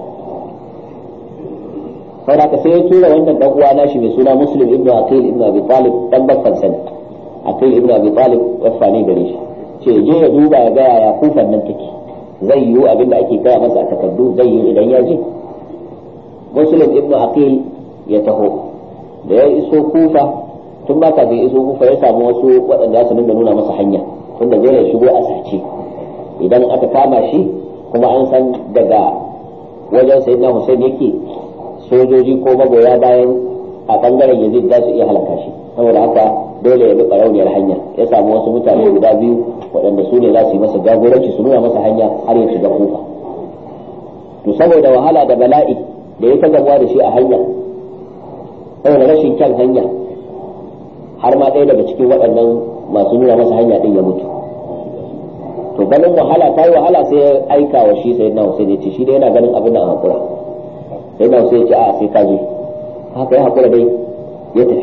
saboda haka sai ya tura wannan dan uwa nashi mai suna Muslim ibn Aqil ibn Abi Talib, dan bakkan sani Aqil ibn Abi Talib waffa ne gare shi, ce je ya duba ya ga yaya Kufan nan take, zai yiwu abinda ake kaya masa a takardu zai yiwu idan ya je. Muslim ibn Aqil ya taho, da ya iso Kufa, tun ba ka bai iso Kufa ya samu wasu waɗanda su dinga nuna masa hanya, tunda zai ya shigo a sace idan aka kama shi, kuma an san daga wajen Sayyidina Hussein yake sojoji ko magoya bayan a bangaren Yazid za su iya halaka shi, saboda haka dole ya bi barauniyar hanya. Ya samu wasu mutane guda biyu waɗanda su ne za su yi masa jagoranci, su nuna masa hanya har ya shiga Kufa. To saboda wahala da bala'i da ya ta gamuwa da shi a hanya, saboda rashin kyan hanya, har ma ɗaya daga cikin waɗannan masu nuna masa hanya ɗin ya mutu. To ganin wahala ta yi wahala sai ya aika wa shi Sayyidina Hussein ya ce shi dai yana ganin abin da a hakura. Sai da sai ya ce a sai ka je, haka ya hakura dai ya tafi.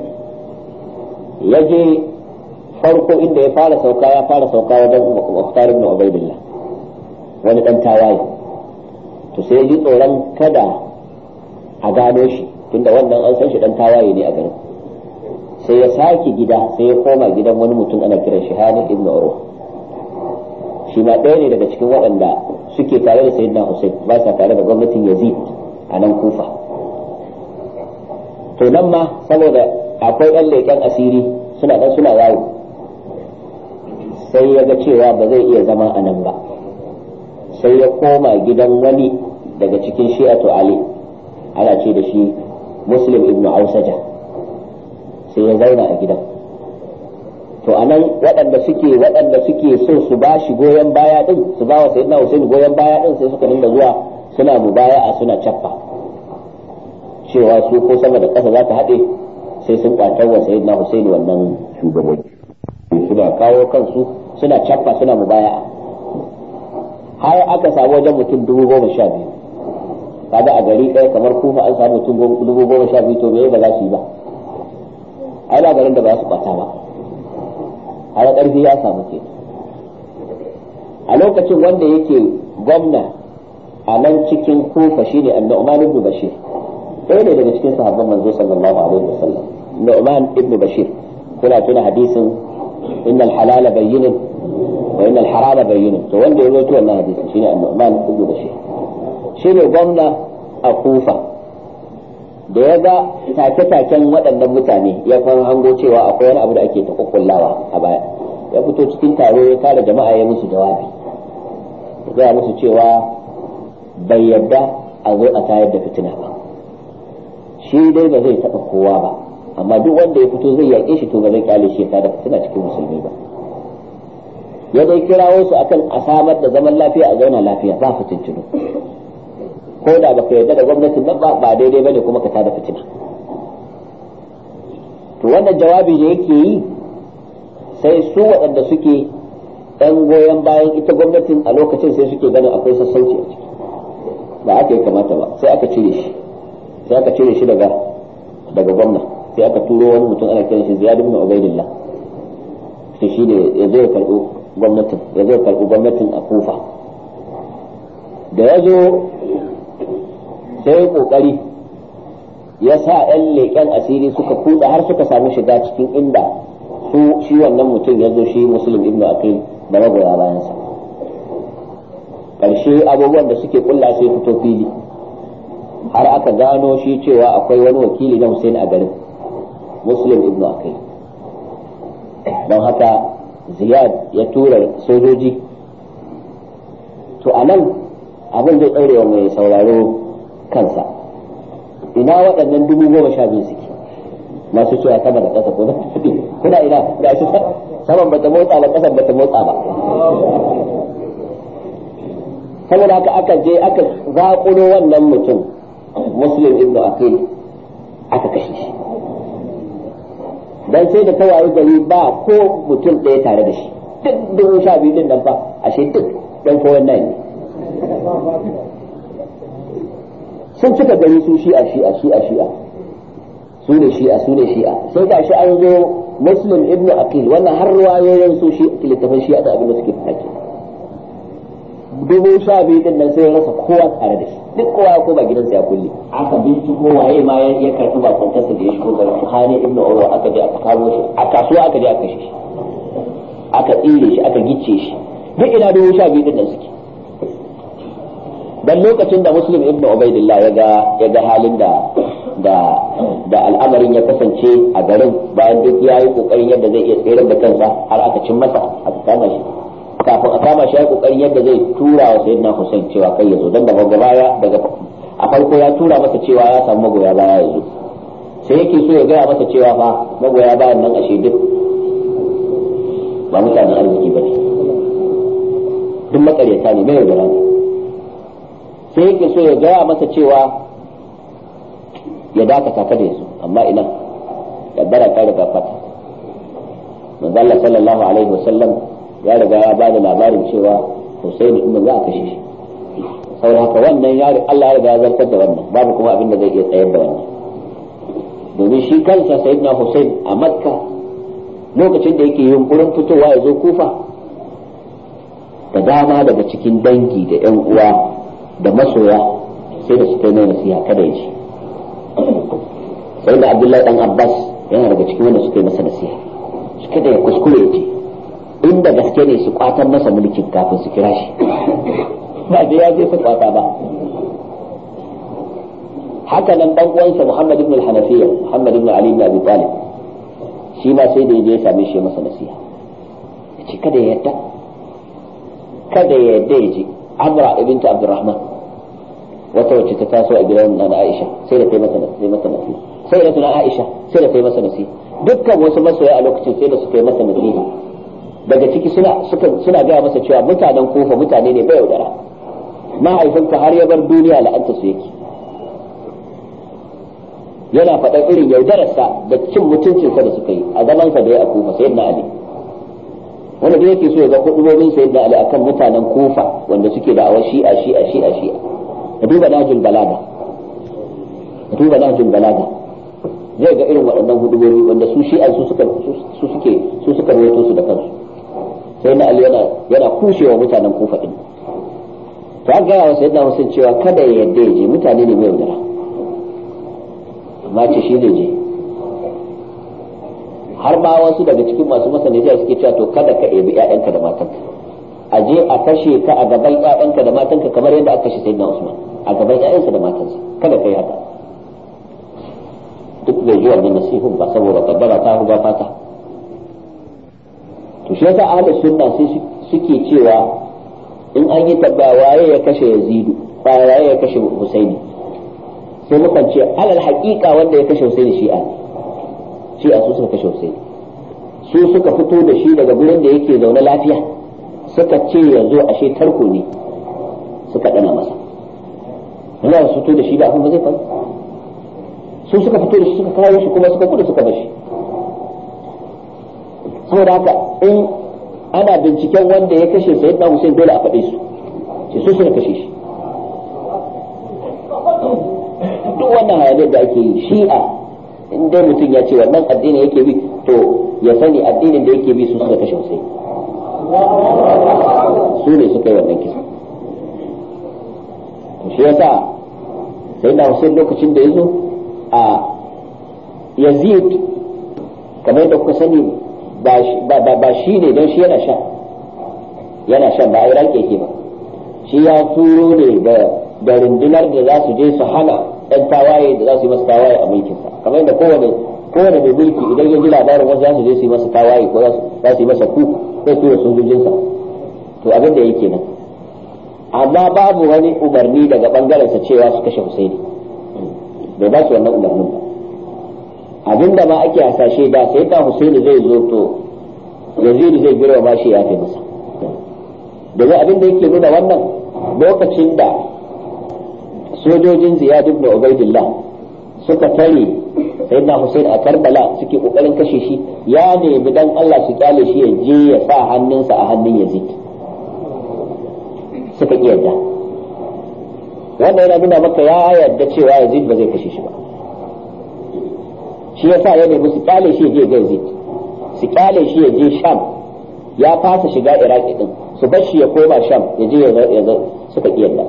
Ya je farko inda ya fara sauka ya fara sauka wajen Mukhtar ibn Ubaydillah, wani dan tawaye. To sai ya ji tsoron kada a gano shi, tunda wannan an san shi dan tawaye ne a garin. Sai ya sake gida, sai ya koma gidan wani mutum ana kiran shi Hani ibn Urwa. Shi ma ɗaya ne daga cikin waɗanda suke tare da Sayyidina Hussein, ba sa tare da gwamnatin Yazid a nan Kufa. To nan ma saboda akwai ɗan leƙen asiri suna ɗan suna yawo, sai ya ga cewa ba zai iya zama a nan ba, sai ya koma gidan wani daga cikin shi'atu Ali, ana ce da shi Muslim ibn Ausaja, sai ya zauna a gidan. to anan waɗanda suke waɗanda suke so su ba shi goyon baya din, su ba wa sayyidina Husaini goyon baya din, sai suka dinga zuwa suna mubaya'a suna cappa cewa su ko sama da ƙasa za ta haɗe sai sun kwatar wa sayyidina Husaini wannan shugabanci. Suna kawo kansu suna cappa suna mubaya'a har aka samu wajen mutum dubu goma sha biyu. Kaga a gari ɗaya kamar Kufa an samu mutum dubu goma sha biyu, to me ba za su yi ba? Ai ba garin da ba su kwata ba, har ƙarfi ya samu ke. A lokacin wanda yake gwamna a nan cikin Kufa shine An-Nu'man ibn Bashir, ɗaya ne daga cikin sahabban manzo sallallahu alaihi wasallam. Nu'man ibn Bashir, kuna tuna hadisin innal halala bayyinun wa innal harama bayyinun, to wanda ya rawaito wannan hadisin shine An-Nu'man ibn Bashir, shine gwamna a Kufa. Da ya ga take-taken waɗannan mutane ya kan hango cewa akwai wani abu da ake ta kukkullawa a baya, ya fito cikin taro ya tara jama'a ya musu jawabi, ya gaya musu cewa bai yadda a zo a tayar da fitina ba, shi dai ba zai taɓa kowa ba, amma duk wanda ya fito zai yaƙe shi to ba zai kyale shi ya tada fitina cikin musulmi ba. Ya dai kirawo su akan a samar da zaman lafiya, a zauna lafiya ba fitintunu, ko da baka yarda da gwamnatin nan ba ba daidai bane kuma ka tada fitina. To wannan jawabi da yake yi sai su waɗanda suke ɗan goyon bayan ita gwamnatin a lokacin sai suke ganin akwai sassauci a ciki, ba aka yi kamata ba, sai aka cire shi sai aka cire shi daga daga gwamna, sai aka turo wani mutum ana kiran shi Ziyad ibn Ubaydillah, sai shi ne ya zo ya karɓi gwamnatin ya zo ya karɓi gwamnatin a Kufa. Da ya zo sai kokari ya sa ɗan leƙen asiri suka kuɗa har suka samu shiga cikin inda su shi wannan mutum ya zo, shi Muslim ibn Aqil da magoya bayansa. Ƙarshe abubuwan da suke kulla sai fito fili, har aka gano shi cewa akwai wani wakili na Hussein a garin, Muslim ibn Aqil. Don haka Ziyad ya tura sojoji. To anan abin zai ɗaure wa mai sauraro kansa, ina waɗannan dubu goma sha biyu suke masu cewa sama da ƙasa ko na tafi kuna ina da shi saman bata motsa ba, ƙasan bata motsa ba. saboda haka aka je aka zaƙulo wannan mutum Muslim ibn Aqil aka kashe shi, dan sai da tawaye gari ba ko mutum ɗaya tare da shi, duk dubu sha biyu din nan fa ashe duk dan kowan nan ne. Sun cika gari su shi'a shi'a shi'a shi'a su ne shi'a su ne shi'a sai ga shi an zo Muslim ibn Aqil, wannan har ruwayoyin su shi littafin shi'a da abin da suke fake. Dubu sha biyu din nan sai ya rasa kowa tare da shi, duk kowa ko ba gidansa ya kulle. Aka binciko waye ma ya karɓi bakuntarsa da ya shigo garin Hani ibn Urwa, aka je aka kawo shi a kasuwa, aka je aka kashe shi, aka tsire shi, aka gicce shi. Duk ina dubu sha biyu din nan suke. Dan lokacin da Muslim ibn Ubaydillah ya ga ya ga halin da da da al'amarin ya kasance a garin, bayan duk ya yi kokarin yadda zai iya tsere da kansa har aka cin masa aka kama shi. Kafin a kama shi ya kokarin yadda zai tura wa sayyidina Hussein cewa kai ya zo, dan daga baya daga a farko ya tura masa cewa ya samu magoya baya ya zo, sai yake so ya gaya masa cewa fa magoya bayan nan ashe duk ba mutanen arziki bane, duk makaryata ne, mai yaudara ne. sai yake so ya gaya masa cewa ya dakata kada ya so, amma ina kaddara ta riga fata. Manzo Allah sallallahu alaihi wasallam ya riga ya bada labarin cewa Hussein ibn za a kashe shi, saboda haka wannan ya Allah ya riga ya zartar da wannan, babu kuma abin da zai iya tsayar da wannan. Domin shi kansa sayyidina Hussein a Makka lokacin da yake yunkurin fitowa ya zo Kufa, da dama daga cikin dangi da ƴan uwa da masoya sai da suka yi mai nasiha kada ya ji. sai da Abdullahi dan Abbas yana daga cikin wanda suka yi masa nasiha, shi kada ya kuskure ya ce inda gaske ne su kwatar masa mulkin kafin su kira shi, ba da ya je su kwata ba. haka nan dan uwansa Muhammad ibn al-Hanafiya, Muhammad ibn Ali ibn Abi Talib, shi ma sai da ya je ya same shi masa nasiha, ce kada ya yadda kada ya yadda ya je. Amra ibn Abdurrahman wata wacce ta taso a gidan na Aisha sai da ta masa sai masa nasi sai da tuna Aisha sai da ta masa nasi dukkan wasu masoya a lokacin sai da suka yi masa nasiha daga ciki suna suka suna ga masa cewa mutanen Kufa mutane ne bai yaudara mahaifinka har ya bar duniya la'anta su yake yana faɗan irin yaudararsa da cin mutuncinsa da suka yi a zamansa da ya a Kufa sayyidina Ali wanda da yake so ya ga kudubobin sayyidina Ali akan mutanen Kufa wanda suke da awa shi'a shi'a shi'a shi'a ka duba Nahjul Balaga ka duba Nahjul Balaga zai ga irin waɗannan hudubobi wanda su shi'a su suka su suke su suka rawaito su da kansu sayyidina Ali yana yana kushewa mutanen Kufa din to an gaya wa sayyidina Hussein cewa kada ya yadda ya je mutane ne mai yaudara amma ce shi zai je har ma wasu daga cikin masu masaniya suke cewa to kada ka ebi ƴaƴanka da matanka a je a kashe ka a gaban ƴaƴanka da matanka kamar yadda aka kashe sayyidina Usman a gaban ƴaƴansa da matansa kada kai haka duk bai ji wannan nasihun ba saboda kaddara ta huga fata to shi yasa ahlus sunna sai suke cewa in an yi tabbaya waye ya kashe Yazidu waye ya kashe Husaini sai mukan ce alal haqiqa wanda ya kashe Husaini shi'a shi'a su suka kashe Husaini su suka fito da shi daga gurin da yake zaune lafiya suka ce ya zo ashe tarko ne suka dana masa yana su fito da shi da abin ba zai faru su suka fito da shi suka kawo shi kuma suka gudu suka bar shi saboda haka in ana binciken wanda ya kashe sayyidina Hussein dole a faɗe su ce su suka kashe shi duk wannan hayaniyar da ake yi shi'a in dai mutum ya ce wannan addini yake bi to ya sani addinin da yake bi su suka kashe Hussein su ne suka yi wannan kisa to shi yasa sayyidina Hussein lokacin da ya zo a Yazid kamar yadda kuka sani ba shi ne don shi yana sha yana shan ba a iraki yake ba shi ya turo ne da rundunar da za su je su hana ɗan tawaye da za su yi masa tawaye a mulkinsa kamar yadda kowane kowane mai mulki idan ya ji labarin wasu za su je su yi masa tawaye ko za su yi masa ku sai tura sojojinsa to abin da yake nan amma babu wani umarni daga bangarensa cewa su kashe Husaini bai ba su wannan umarnin ba abinda ma ake hasashe da sai ta Husaini zai zo to Yazid zai girma ma shi ya fi masa domin abinda yake nuna wannan lokacin da sojojin Ziyad ibn Ubaydillah suka tare sayyidina Husain a Karbala suke kokarin kashe shi ya nemi dan Allah su kyale shi ya je ya sa hannunsa a hannun Yazid suka yarda wannan yana nuna maka ya yarda cewa Yazid ba zai kashe shi ba shi yasa ya nemi su kyale shi ya je Yazid su kyale shi ya je Sham ya fasa shiga Iraki din su bar shi ya koma Sham ya je ya suka yarda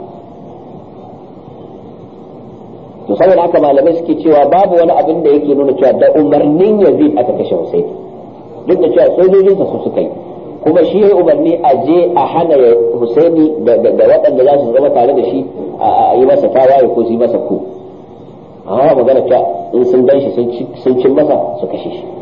to saboda haka malamai suke cewa babu wani abin da yake nuna cewa da umarnin Yazid aka kashe Husayn duk da cewa sojojinsa su suka yi kuma shi yayi umarni a je a hana Husaini da da waɗanda za su zama tare da shi a yi masa tawaye ko su yi masa ku amma magana ta in sun dan shi sun cin masa su kashe shi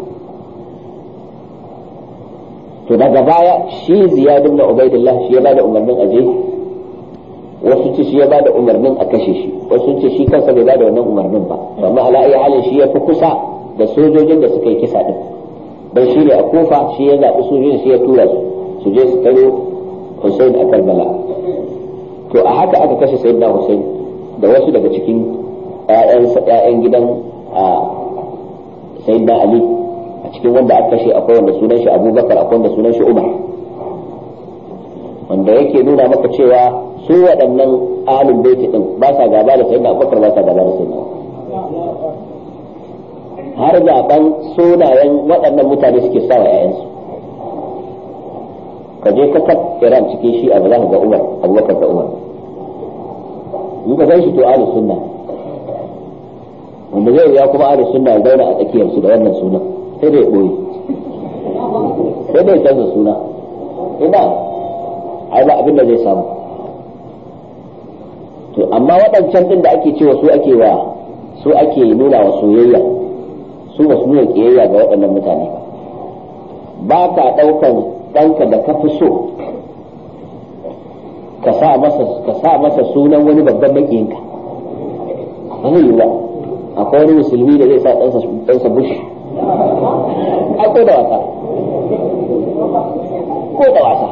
to daga baya shi Ziyad ibn Ubaydillah shi ya bada umarnin aje wasu ce shi ya bada umarnin a kashe shi wasu ce shi kansa bai bada wannan umarnin ba amma ala ayi halin shi ya fi kusa da sojojin da suka yi kisa din dan shi ne a Kufa shi ya zaɓi sojojin shi ya tura su su je su tare Hussein a Karbala to a haka aka kashe Sayyidina Hussein da wasu daga cikin ƴaƴansa ƴaƴan gidan Sayyidina Ali a cikin wanda aka kashe akwai wanda sunan shi Abubakar akwai wanda sunan shi Umar wanda yake nuna maka cewa su waɗannan ahlul baiti din ba sa gaba da Sayyidina Abubakar ba sa gaba da Sayyidina har zaben sunayen waɗannan mutane suke sa wa ƴaƴansu ka je ka kaf Iran cikin shi a za ka ga Umar Abubakar da Umar in ka san shi to ahlus sunna wanda zai ya kuma ahlus sunna zauna a tsakiyar su da wannan sunan sai dai boye sai dai canza suna ina ai ba abin da zai samu to amma waɗancan din da ake cewa su ake wa su ake nuna wa soyayya su ba su nuna kiyayya ga waɗannan mutane ba ka ɗaukan ɗanka da ka fi so ka sa masa ka sa masa sunan wani babban makiyinka ba zai yi ba. Akwai wani musulmi da zai sa ɗansa ɗansa Bush akwai da wasa ko da wasa.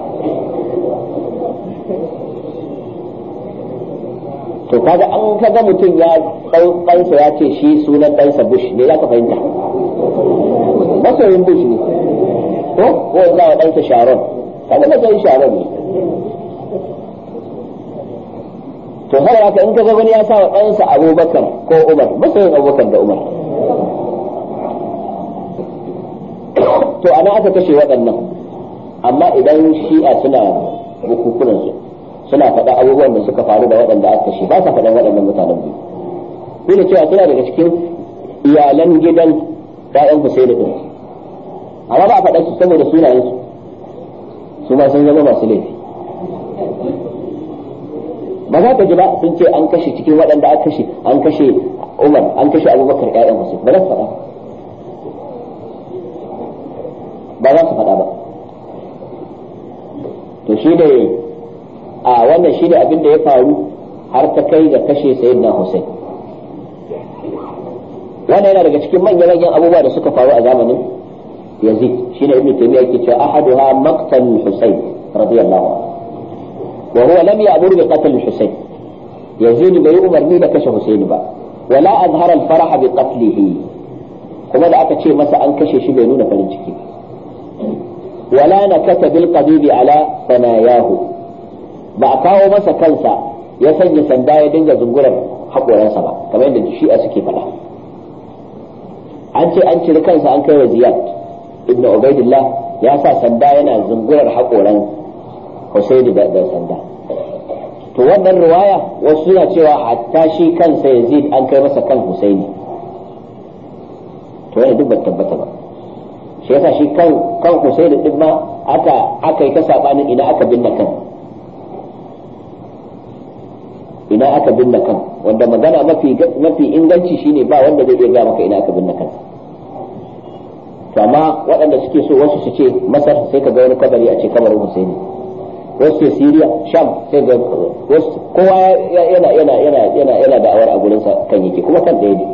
To kaga an kaga mutum ya ɗansa ya ce shi sunan ɗansa Bush ne za ka fahimta masoyin Bush ne ko ko za a ɗansa Sharon kaga masoyin Sharon ne. To har haka in kaga wani ya sa wa ɗansa Abubakar ko Umar masoyin Abubakar da Umar. To ana aka kashe waɗannan, amma idan shi'a suna bukukunansu suna faɗa abubuwan da suka faru da waɗanda aka kashe ba sa faɗan waɗannan mutanen biyu. Duk da cewa suna daga cikin iyalan gidan ƴaƴan Husaini din, amma ba a faɗa su saboda sunayensu su ma sun zama masu laifi. Ba za ka ji ba sun ce an kashe cikin waɗanda aka kashe an kashe Umar an kashe Abubakar ƴaƴan Husaini ba za su faɗa ba za su faɗa ba. To shi ne a wannan shi ne abin da ya faru har ta kai ga kashe Sayyidina Hussein. Wannan yana daga cikin manyan manyan abubuwa da suka faru a zamanin Yazid. Shi ne Ibn Taymiyyah yake cewa ahaduha maqtal Hussein radiyallahu anhu wa huwa lam ya'mur bi qatl Hussein. Yazid bai umarni da kashe Hussein ba wala azhara al-farah bi qatlihi, kuma da aka ce masa an kashe shi bai nuna farin ciki wala nakata bil qadibi ala sanayahu, ba a kawo masa kansa ya sanya sanda ya dinga zungurar haƙoransa ba kamar yadda shi'a suke faɗa. An ce an ciri kansa an kai wa Ziyad ibn Ubaidillah ya sa sanda yana zungurar haƙoran Husaini da sanda. To wannan riwaya wasu suna cewa hatta shi kansa Yazid an kai masa kan Husaini. To wannan duk ba tabbata ba. Shi yasa shi kan kan Husaini din ma aka aka yi ta sabanin ina aka binne kan. Ina aka binne kan, wanda magana mafi mafi inganci shine ba wanda zai iya ga maka ina aka binne kan. To amma waɗanda suke so wasu su ce Masar sai ka ga wani kabari a ce kabarin Husaini, wasu ce Syria Sham sai ga wasu kowa yana yana yana yana yana da'awar a gurin sa kan yake kuma kan ɗaya ne.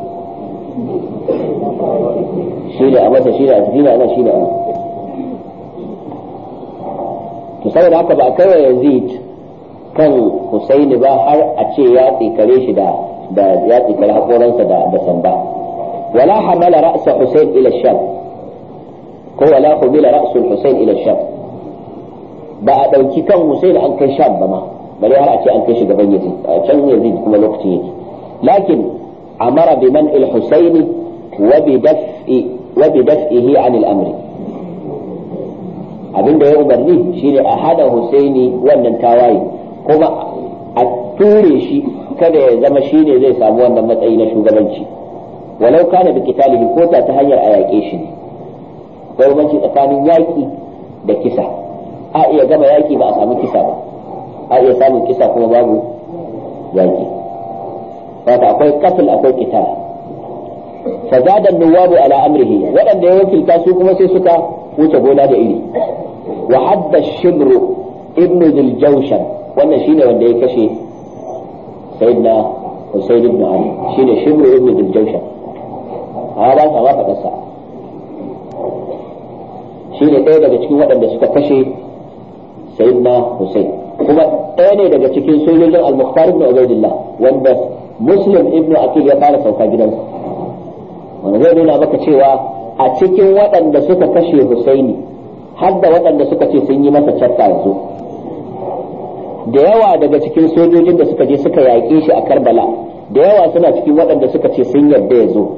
Shi da a masa shi da a Syria ana shi da ana. To saboda haka ba a kai wa Yazid kan Husaini ba har a ce ya tsikare shi da da ya tsikare hakoransa da da sanda. Wala hamala ra'sa Husain ila Sham ko wala humila ra'sul Husain ila Sham, ba a dauki kan Husain an kai Sham ba ma bari har a ce an kai shi gaban Yazid a can Yazid kuma lokacin yake. Lakin amara bi man al Husain wa bi daf'i wa bi daf'ihi an al amri, abinda ya umarni shine a hada Husaini wannan tawaye kuma a ture shi kada ya zama shi ne zai samu wannan matsayi na shugabanci walau kana da kitalihi ko ta ta hanyar a yaƙe shi ne. Akwai bambanci tsakanin yaƙi da kisa. A iya gama yaƙi ba a samu kisa ba, a iya samun kisa kuma babu yaƙi. Haka akwai qatl akwai qital. Fazada an-nuwabu ala amrihi, waɗanda ya wakilta su kuma sai suka wuce gona da iri. Wa hadda shimru ibnu dhil jawshan, wannan shine wanda ya kashe sayyidina Husayn ibn Ali, shine Shimr ibn Diljawshan. a ba sa ma faɗa sa shine ɗaya daga cikin waɗanda suka kashe sayyidina Husayn, kuma ɗaya ne daga cikin sojojin al-Mukhtar ibn Ubaydillah wanda Muslim ibn Aqil ya fara sauka gidansa, wanda zai nuna maka cewa a cikin waɗanda suka kashe Husaini har da waɗanda suka ce sun yi masa chatta yanzu. Da yawa daga cikin sojojin da suka je suka yaƙe shi a Karbala, da yawa suna cikin waɗanda suka ce sun yarda ya zo.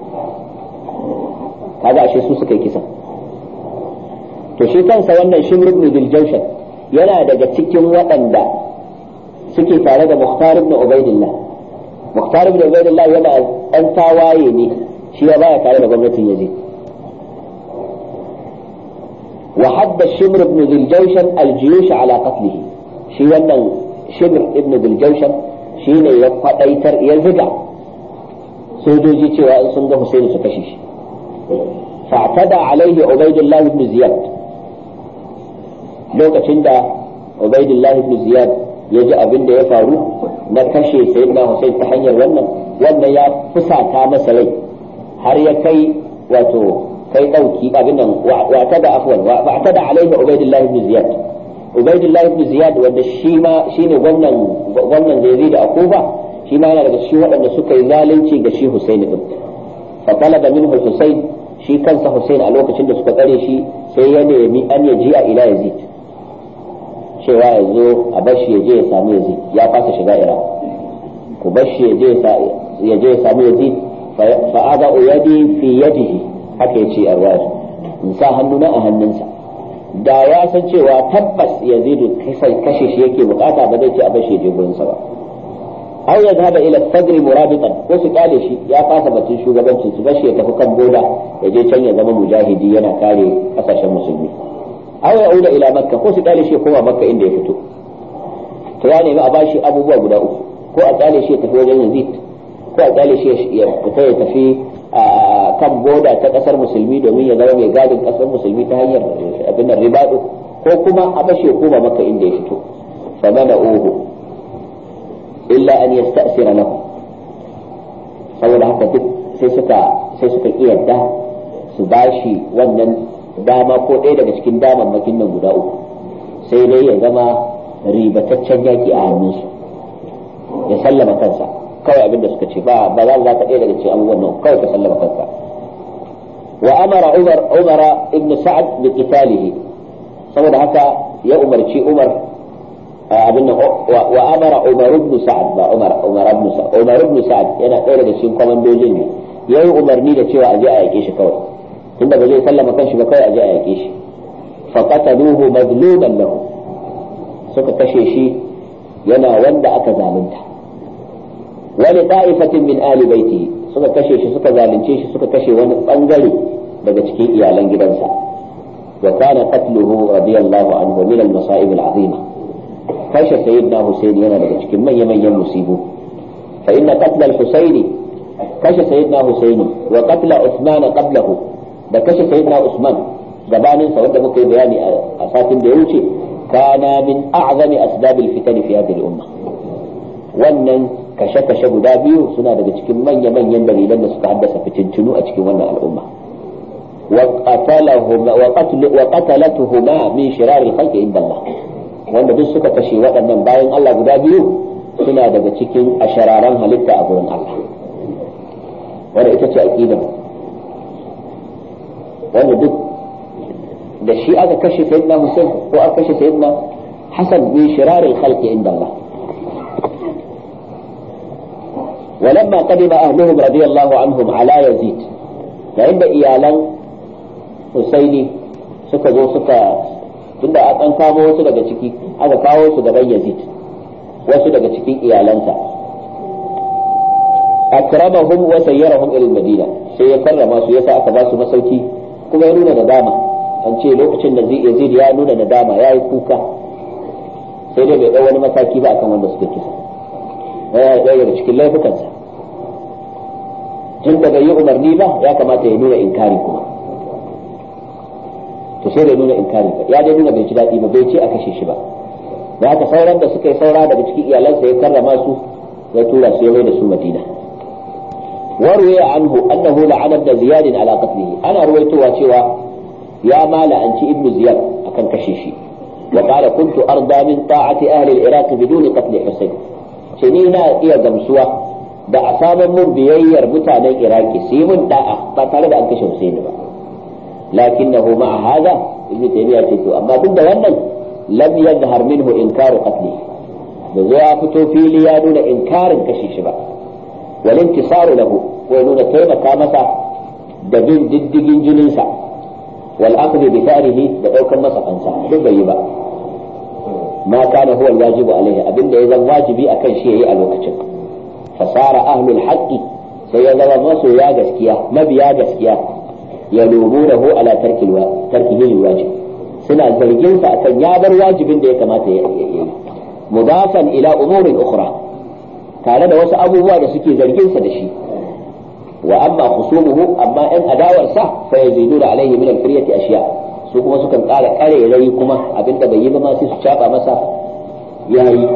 Kaga ashe su suka yi kisa. To shi kansa wannan Shimr ibn Diljawshan yana daga cikin waɗanda suke tare da Mukhtar ibn Ubaydillah. Mukhtar ibn Ubaydillah yana ɗan tawaye ne, shi ya baya tare da gwamnatin Yazid. Wa hadda Shimr ibn Diljawshan al-jiyush ala qatlihi. Shi wannan Shimr ibn Diljawshan shi ne ya faɗaitar ya ziga sojoji cewa in sun ga Husaini su kashe shi. Fa'tada alaihi Ubaydullah ibn Ziyad, lokacin da Ubaydullah ibn Ziyad ya ji abin da ya faru na kashe sayyidina Hussein ta hanyar wannan wannan ya fusata masa rai har ya kai wato kai dauki abin nan wa ta da afwan wa ta da alaihi Ubaydullah ibn Ziyad Ubaydullah ibn Ziyad wanda shi ma shine wannan wannan da yazi da akuba shi ma yana daga cikin waɗanda suka yi zalunci ga shi Hussein din fa talaba minhu Hussein shi kansa Hussein a lokacin da suka tsare shi sai ya nemi an yaji'a ila Yazid cewa ya zo a bashi ya je ya samu Yazid ya fasa shiga Iraq ku bashi ya je ya je ya samu Yazid fa ada yadi fi yadihi haka yace a ruwaya in sa hannuna a hannunsa da ya san cewa tabbas Yazid kashe shi yake bukata ba zai ce a bashi ya je gurin sa ba aw ya zaba ila sadri murabitan ko su kale shi ya fasa batun shugabancin su bashi ya tafi kan boda ya je can ya zama mujahidi yana kare kasashen musulmi aw ya uda ila makka ko su kale shi kuma makka inda ya fito to ya nemi a bashi abubuwa guda uku ko a kale shi ya tafi wajen Yazid ko a kale shi ya fita ya tafi kan boda ta kasar musulmi domin ya zama mai gadin kasar musulmi ta hanyar abin nan ribadu ko kuma a bashi ya koma makka inda ya fito fa mana uhu illa an yasta'sira lahu saboda haka duk sai suka sai suka kiyarda su bashi wannan dama ko ɗaya daga cikin damammakin nan guda uku sai dai ya zama ribataccen yaki a hannunsu ya sallama kansa kawai abin da suka ce ba ba za ka ɗaya daga cikin abubuwan nan kawai ka sallama kansa wa amara umar umara ibn sa'ad bi qitalihi saboda haka ya umarci umar abin wa amara umar ibn sa'ad ba umar umar ibn sa'ad umar ibn sa'ad yana ɗaya daga cikin komandojin ne yayi umarni da cewa aje a yake shi kawai tunda ba zai sallama kanshi ba kawai aje a yake shi fa qataluhu mazluman lahu suka kashe shi yana wanda aka zalunta wani ta'ifatin min ali baitihi suka kashe shi suka zalunce shi suka kashe wani bangare daga cikin iyalan gidansa wa kana qatluhu radiyallahu anhu min al-masa'ib al-'azima kashe sayyidina Husaini yana daga cikin manya-manyan musibu fa inna qatl al-Husaini kashe sayyidina Husaini wa qatl Uthman qablahu da kashe sayyidina Usman gabanin sa wanda muka yi bayani a satin da ya wuce kana min a'zami asbab al-fitan fi hadhihi al-umma wannan kashe-kashe guda biyu suna daga cikin manya-manyan dalilan da suka haddasa fitintunu a cikin wannan al'umma wa qatalahuma wa qatl wa qatalatuhuma min shirar al-khalq inda Allah wanda duk suka kashe waɗannan bayan Allah guda biyu suna daga cikin ashararan halitta a gurin Allah wanda ita ce aqidar wanda duk da shi aka kashe sayyidina Hussein ko aka kashe sayyidina Hassan min shirar al-khalq inda Allah ولما قدم أهلهم رضي الله عنهم على يزيد فعند إيالا حسيني suka zo suka tunda an kamo wasu daga ciki aka kawo su gaban Yazid wasu daga cikin iyalansa akramahum wa sayyarahum ila al-Madina sai ya karrama su yasa aka ba su masauki kuma ya nuna nadama an ce lokacin da Yazid ya nuna nadama yayi kuka sai dai bai dau wani mataki ba akan wanda suka kisa ya ɗaya daga cikin laifukansa tun da bai yi umarni ba ya kamata ya nuna inkari kuma to sai bai nuna inkari ba ya dai nuna bai ji daɗi ba bai ce a kashe shi ba da haka sauran da suka yi saura daga cikin iyalansa ya karrama su ya tura su ya mai da su Madina warwaya anhu annahu la'ana ibn Ziyad ala qatlihi ana ruwaitowa cewa ya ma la'anci ibn Ziyad akan kashe shi wa qala kuntu arda min ta'ati ahli al-Iraq bidun qatl Husayn ce ni na iya gamsuwa da a samun mun biyayyar mutanen Iraki su yi mun da'a ba tare da an kashe Husaini ba lakinnahu ma'a hadha ibn Taymiyyah ce to amma duk da wannan lam yadhhar minhu inkaru qatli da ya fito fili ya nuna inkarin kashe shi ba wal intisaru lahu wa nuna taimaka masa da bin diddigin jininsa wal akhdh bi tharihi da daukan masa kansa duk bai yi ba ما كان هو الواجب عليه أبن إذا واجبي أكن شيء الوقت فصار أهل الحق سيذا الرسول يا جسكيا نبي يا جسكيا يلومونه على ترك الوا... تركه الواجب سنة زرجين فأكن يابر واجب إن كما مضافا إلى أمور أخرى كان هذا وسأ أبوه سكي زرجين سدشي وأما خصومه أما إن أداور صح فيزيدون عليه من الفرية أشياء su kuma sukan ƙara ƙarerai kuma abinda bai yi ba ma sai su caba masa yayi.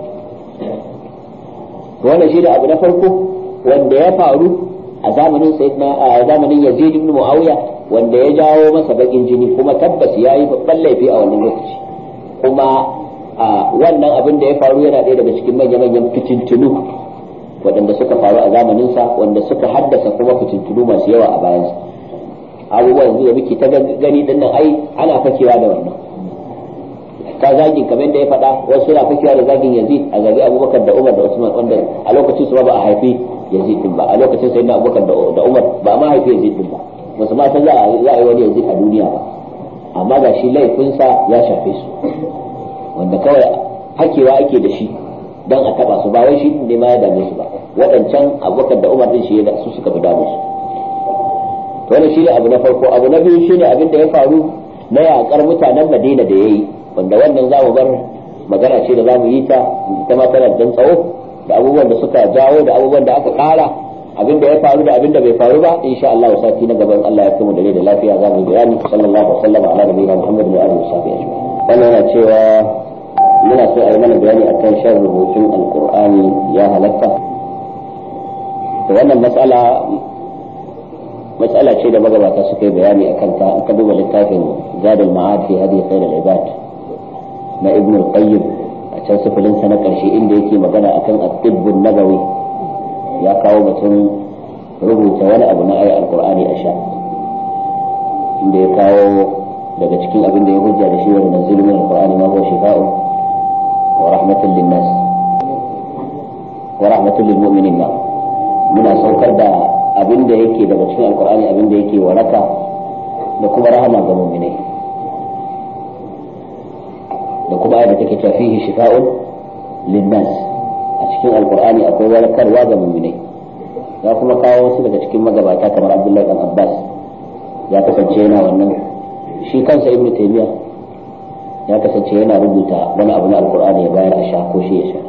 wannan shi da abu na farko wanda ya faru a zamanin sayyidina a zamanin Yazid ibn Muawiya wanda ya jawo masa bakin jini kuma tabbas yayi babban laifi a wannan lokaci. kuma wannan abin da ya faru yana ɗaya daga cikin manya-manyan fitintunu waɗanda suka faru a zamaninsa wanda suka haddasa kuma fitintunu masu yawa a bayansa. abubuwan yanzu da muke ta gani din nan ai ana fakewa da wannan ta zagin kamar da ya faɗa wasu suna fakewa da zagin Yazid a zagi Abubakar da Umar da Usman wanda a lokacin su ba a haifi Yazid din ba a lokacin sayyidina Abubakar da Umar ba ma haifi Yazid din ba musu ma san za a yi wani Yazid a duniya ba amma ga shi laifinsa ya shafe su wanda kawai hakewa ake da shi dan a taba su ba wai shi ne ma ya dame su ba waɗancan Abubakar da Umar din shi ya su suka fi damu su. wannan shi ne abu na farko. abu na biyu shi ne abin da ya faru na yaƙar mutanen Madina da yayi wanda wannan za mu bar magana ce da za mu yi ta ita ma tana dan tsawo da abubuwan da suka jawo da abubuwan da aka ƙara abin da ya faru da abin da bai faru ba insha Allah sati na gaban Allah ya kuma da da lafiya za mu bayani sallallahu alaihi wasallam ala nabiyina Muhammad wa alihi wasallam wannan yana cewa muna so a yi mana bayani akan shan rubutun alqur'ani ya halatta. to wannan mas'ala matsala ce da magabata suka yi bayani a kanta an ka duba littafin zadul ma'ad fi hadi khair al-ibad na ibn al-qayyim a can sifilin sa na karshe inda yake magana akan at-tibb an-nabawi ya kawo mutum rubuta wani abu na ayat al-qur'ani a sha inda ya kawo daga cikin abin da ya hujja da shi wa nazzilu min al-qur'ani ma huwa shifaa'un wa rahmatun lin-nas wa rahmatun lil-mu'minin muna saukar da abin da yake daga cikin alkur'ani abin da yake waraka da kuma rahama ga mu'minai da kuma ayat da take cewa fihi shifa'un linnas a cikin alkur'ani akwai warakarwa ga mu'minai. ya kuma kawo wasu daga cikin magabata kamar Abdullahi dan Abbas ya kasance yana wannan shi kansa Ibn Taymiyyah ya kasance yana rubuta wani abu na alkur'ani ya bayar a sha ko shi ya sha.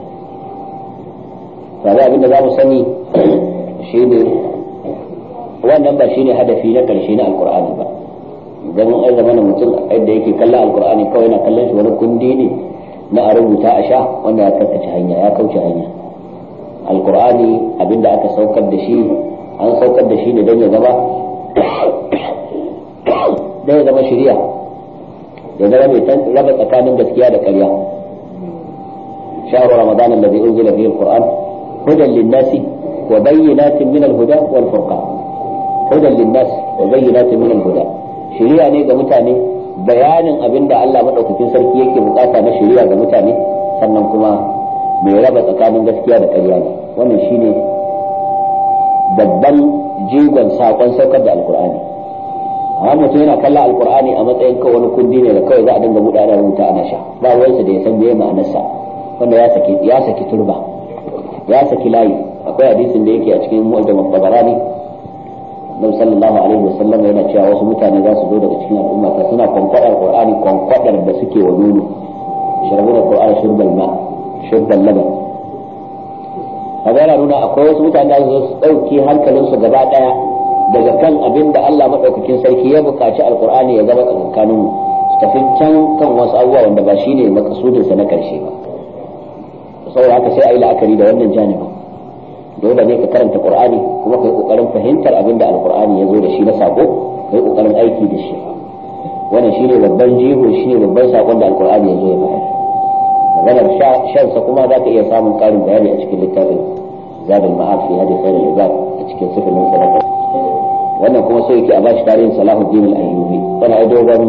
kaga abin da za mu sani shi ne wannan ba shine hadafi na karshe na alkur'ani ba. idan an zama na mutum yadda yake kallon alkur'ani kawai yana kallon shi wani kundi ne na a rubuta a sha wanda ya karkace hanya ya kauce hanya. alkur'ani abinda aka saukar da shi an saukar da shi ne don ya zama don ya zama shari'a ya zama mai raba tsakanin gaskiya da ƙarya. shahru ramadan alladhi unzila fihi alquran hudan lin-nasi wa bayyinatin min al-huda wal-furqan hudan linnas wa bayyinatin min al-huda shari'a ne ga mutane bayanin abinda Allah madaukakin sarki yake bukata na shari'a ga mutane sannan kuma mai raba tsakanin gaskiya da ƙarya ne. wannan shine babban jigon sakon saukar da alkur'ani. amma mutum yana kallon alkur'ani a matsayin kawai wani kundi ne da kawai za a dinga buɗe ana rubuta ana sha ba ruwansa da ya san meye ma'anarsa wanda ya saki ya saki turba ya saki layi. akwai hadisin da yake a cikin mu'jam al-tabarani Nabi sallallahu alaihi wasallam yana cewa wasu mutane za su zo daga cikin al'umma ta suna kwankwadar Qur'ani kwankwadar da suke wa nono sharabuna Qur'ani shurbal ma shurbal laban. kaga yana nuna akwai wasu mutane da su dauki hankalin su gaba daya daga kan abin da Allah madaukakin sarki ya buƙaci alqur'ani ya zama tsakanin mu su tafi can kan wasu abubuwa wanda ba shine makasudin sa na karshe ba. saboda haka sai a yi la'akari da wannan janibin. dole ne ka karanta Qur'ani kuma kai kokarin fahimtar abin da Al-Qur'ani ya zo da shi na sako kai kokarin aiki da shi. wannan shine babban jiho shine babban sakon da Al-Qur'ani ya zo ya bayar. maganar shan sa kuma za ka iya samun karin bayani a cikin littafin Zadul Ma'ad fi Hadi Khair al-Ibad a cikin sifilin sadaka. wannan kuma sai yake a bashi tarihin Salahuddin al-Ayyubi wannan ai dogon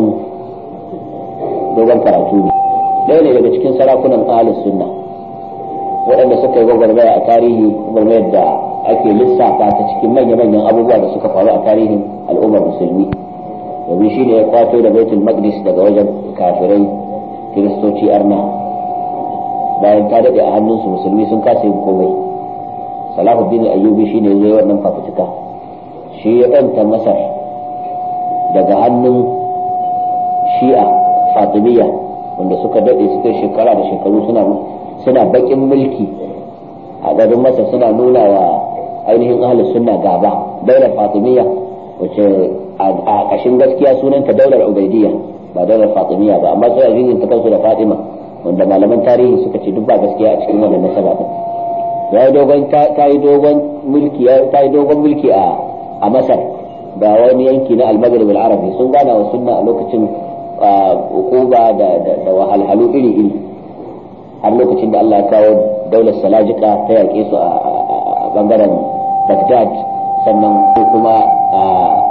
dogon karatu ne. ɗaya ne daga cikin sarakunan Ahlus Sunna waɗanda suka yi gwagwarmaya a tarihi gwagwarmayar da ake lissafa ta cikin manya-manyan abubuwa da suka faru a tarihin al'ummar musulmi. domin shi ne ya kwato da Baitul Maqdis daga wajen kafirai kiristoci arna bayan ta daɗe a hannunsu musulmi sun kasa yin komai. Salahuddin Ayyubi shi ne zai wannan fafutuka shi ya ɗanta Masar daga hannun Shi'a Fatimiyya wanda suka daɗe suka shekara da shekaru suna suna bakin mulki a garin Masar suna nuna wa ainihin ahlus sunna gaba daular Fatimiyya wacce a ƙashin gaskiya sunanta daular ubaidiyya ba daular fatimiyya ba, amma sai a jingina kansu da fatima, wanda malaman tarihi suka ce duk ba gaskiya a cikin wannan nasaba din. ya yi dogon ta yi dogon mulki ta yi dogon mulki a a Masar da wani yanki na al-Maghrib al-Arabi, sun gana wa sunna a lokacin ukuba da da wahalhalu iri iri, har lokacin da Allah ya kawo daular Salajika ta yaƙe su a bangaren Baghdad, sannan kuma a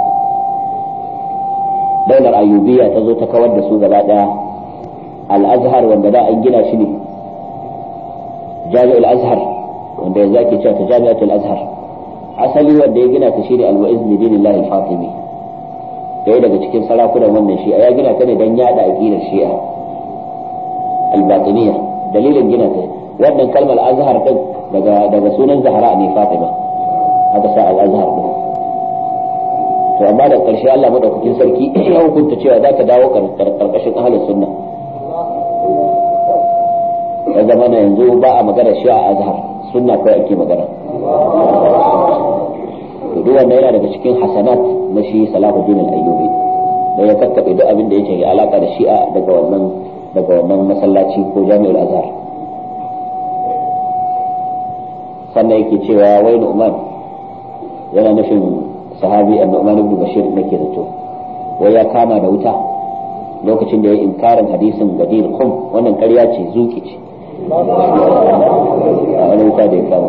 daular Ayyubiyya ta zo ta kawar da su gaba daya. Al-Azhar wanda da an gina shi ne Jami'ul Azhar, wanda yanzu ake cewa ta Jami'atul Azhar, asali wanda ya gina ta shine Al-Mu'izz li Dinillah Al-Fatimi, daya daga cikin sarakunan wannan shi'a. Ya gina ta ne dan yada aqidar shi'a al-batiniyya. Dalilin gina ta wannan kalmar Azhar din daga daga sunan Zahra ne, Fatima, aka sa Al-Azhar din. to amma da karshe Allah madaukakin sarki ya hukunta cewa zaka dawo karkashin ahlus sunna. ya zama na yanzu ba a magana shi a Azhar, sunna kawai ake magana. to duk wannan yana daga cikin hasanat na shi Salahuddin al-Ayyubi, da ya kakkabe duk abin da yake da alaka da shi'a daga wannan daga wannan masallaci ko Jami'ul Azhar. sannan yake cewa wai Nu'man yana nufin sahabi An-Nu'man ibn Bashir nake zato, wai ya kama da wuta lokacin da ya inkarin hadisin Gadir Qum. wannan ƙarya ce, zuki ce, a wani wuta da ya kama.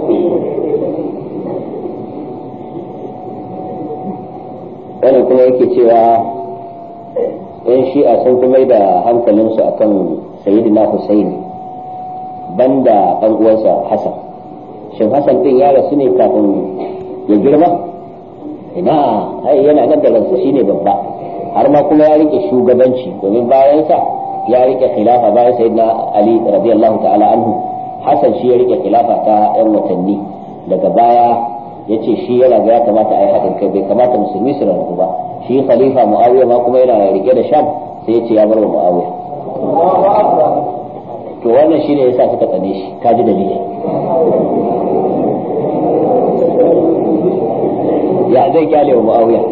wannan kuma yake cewa yan shi'a sun kuma da hankalinsu akan Sayyidina Husaini banda ɗan uwansa Hassan. shin Hassan din ya rasu ne kafin ya girma? ina, ai yana nan da ransa, shine babba, har ma kuma ya rike shugabanci, domin bayan sa ya rike khilafa bayan Sayyidina Ali radiyallahu ta'ala anhu. Hassan shi ya rike khilafa ta yan watanni, daga baya yace shi yana ga ya kamata a yi haɗin kai, bai kamata musulmi su rarrabu ba. shi khalifa Muawiya ma kuma yana rike da Sham, sai yace ya bar wa Muawiya. to wannan shine yasa suka tsane shi, kaji dalili. ya zai kyale wa Muawiya.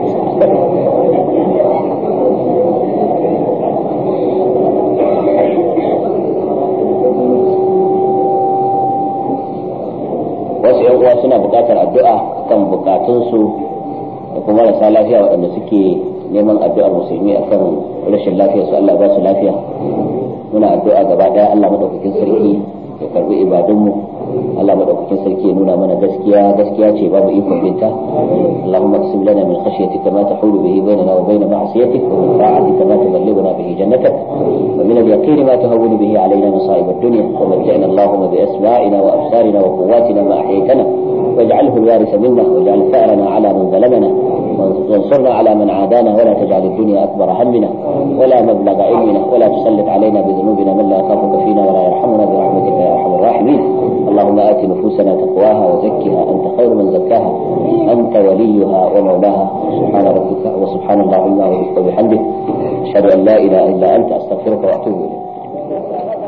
wasu yan uwa suna buƙatar addu'a kan bukatunsu da kuma marasa lafiya waɗanda suke neman addu'ar musulmi akan rashin lafiyarsu. Allah ba su lafiya. muna addu'a gaba daya Allah madaukakin sarki ya karbi ibadunmu. Allah madaukakin sarki ya nuna mana gaskiya gaskiya ce babu ikon binta. Allahumma qsim lana min khashyatika ma tahulu bihi bainana wa bain ma'siyatik wa min ta'atika ma tuballighuna bihi jannatak wa min al-yaqini ma tahawwinu bihi alayna masa'ib ad-dunya wa mat'ina Allahumma bi asma'ina wa absarina wa quwwatina ma ahyaytana waj'alhu al-waritha minna waj'al tha'rana 'ala man zalamana وانصرنا على من عادانا ولا تجعل الدنيا أكبر همنا ولا مبلغ علمنا ولا تسلط علينا بذنوبنا من لا يخافك فينا ولا يرحمنا برحمتك يا أرحم الراحمين. اللهم آت نفوسنا تقواها وزكها أنت خير من زكاها أنت وليها ومولاها. سبحان ربك وسبحان الله وبحمده أشهد أن لا إله إلا أنت أستغفرك وأتوب إليك.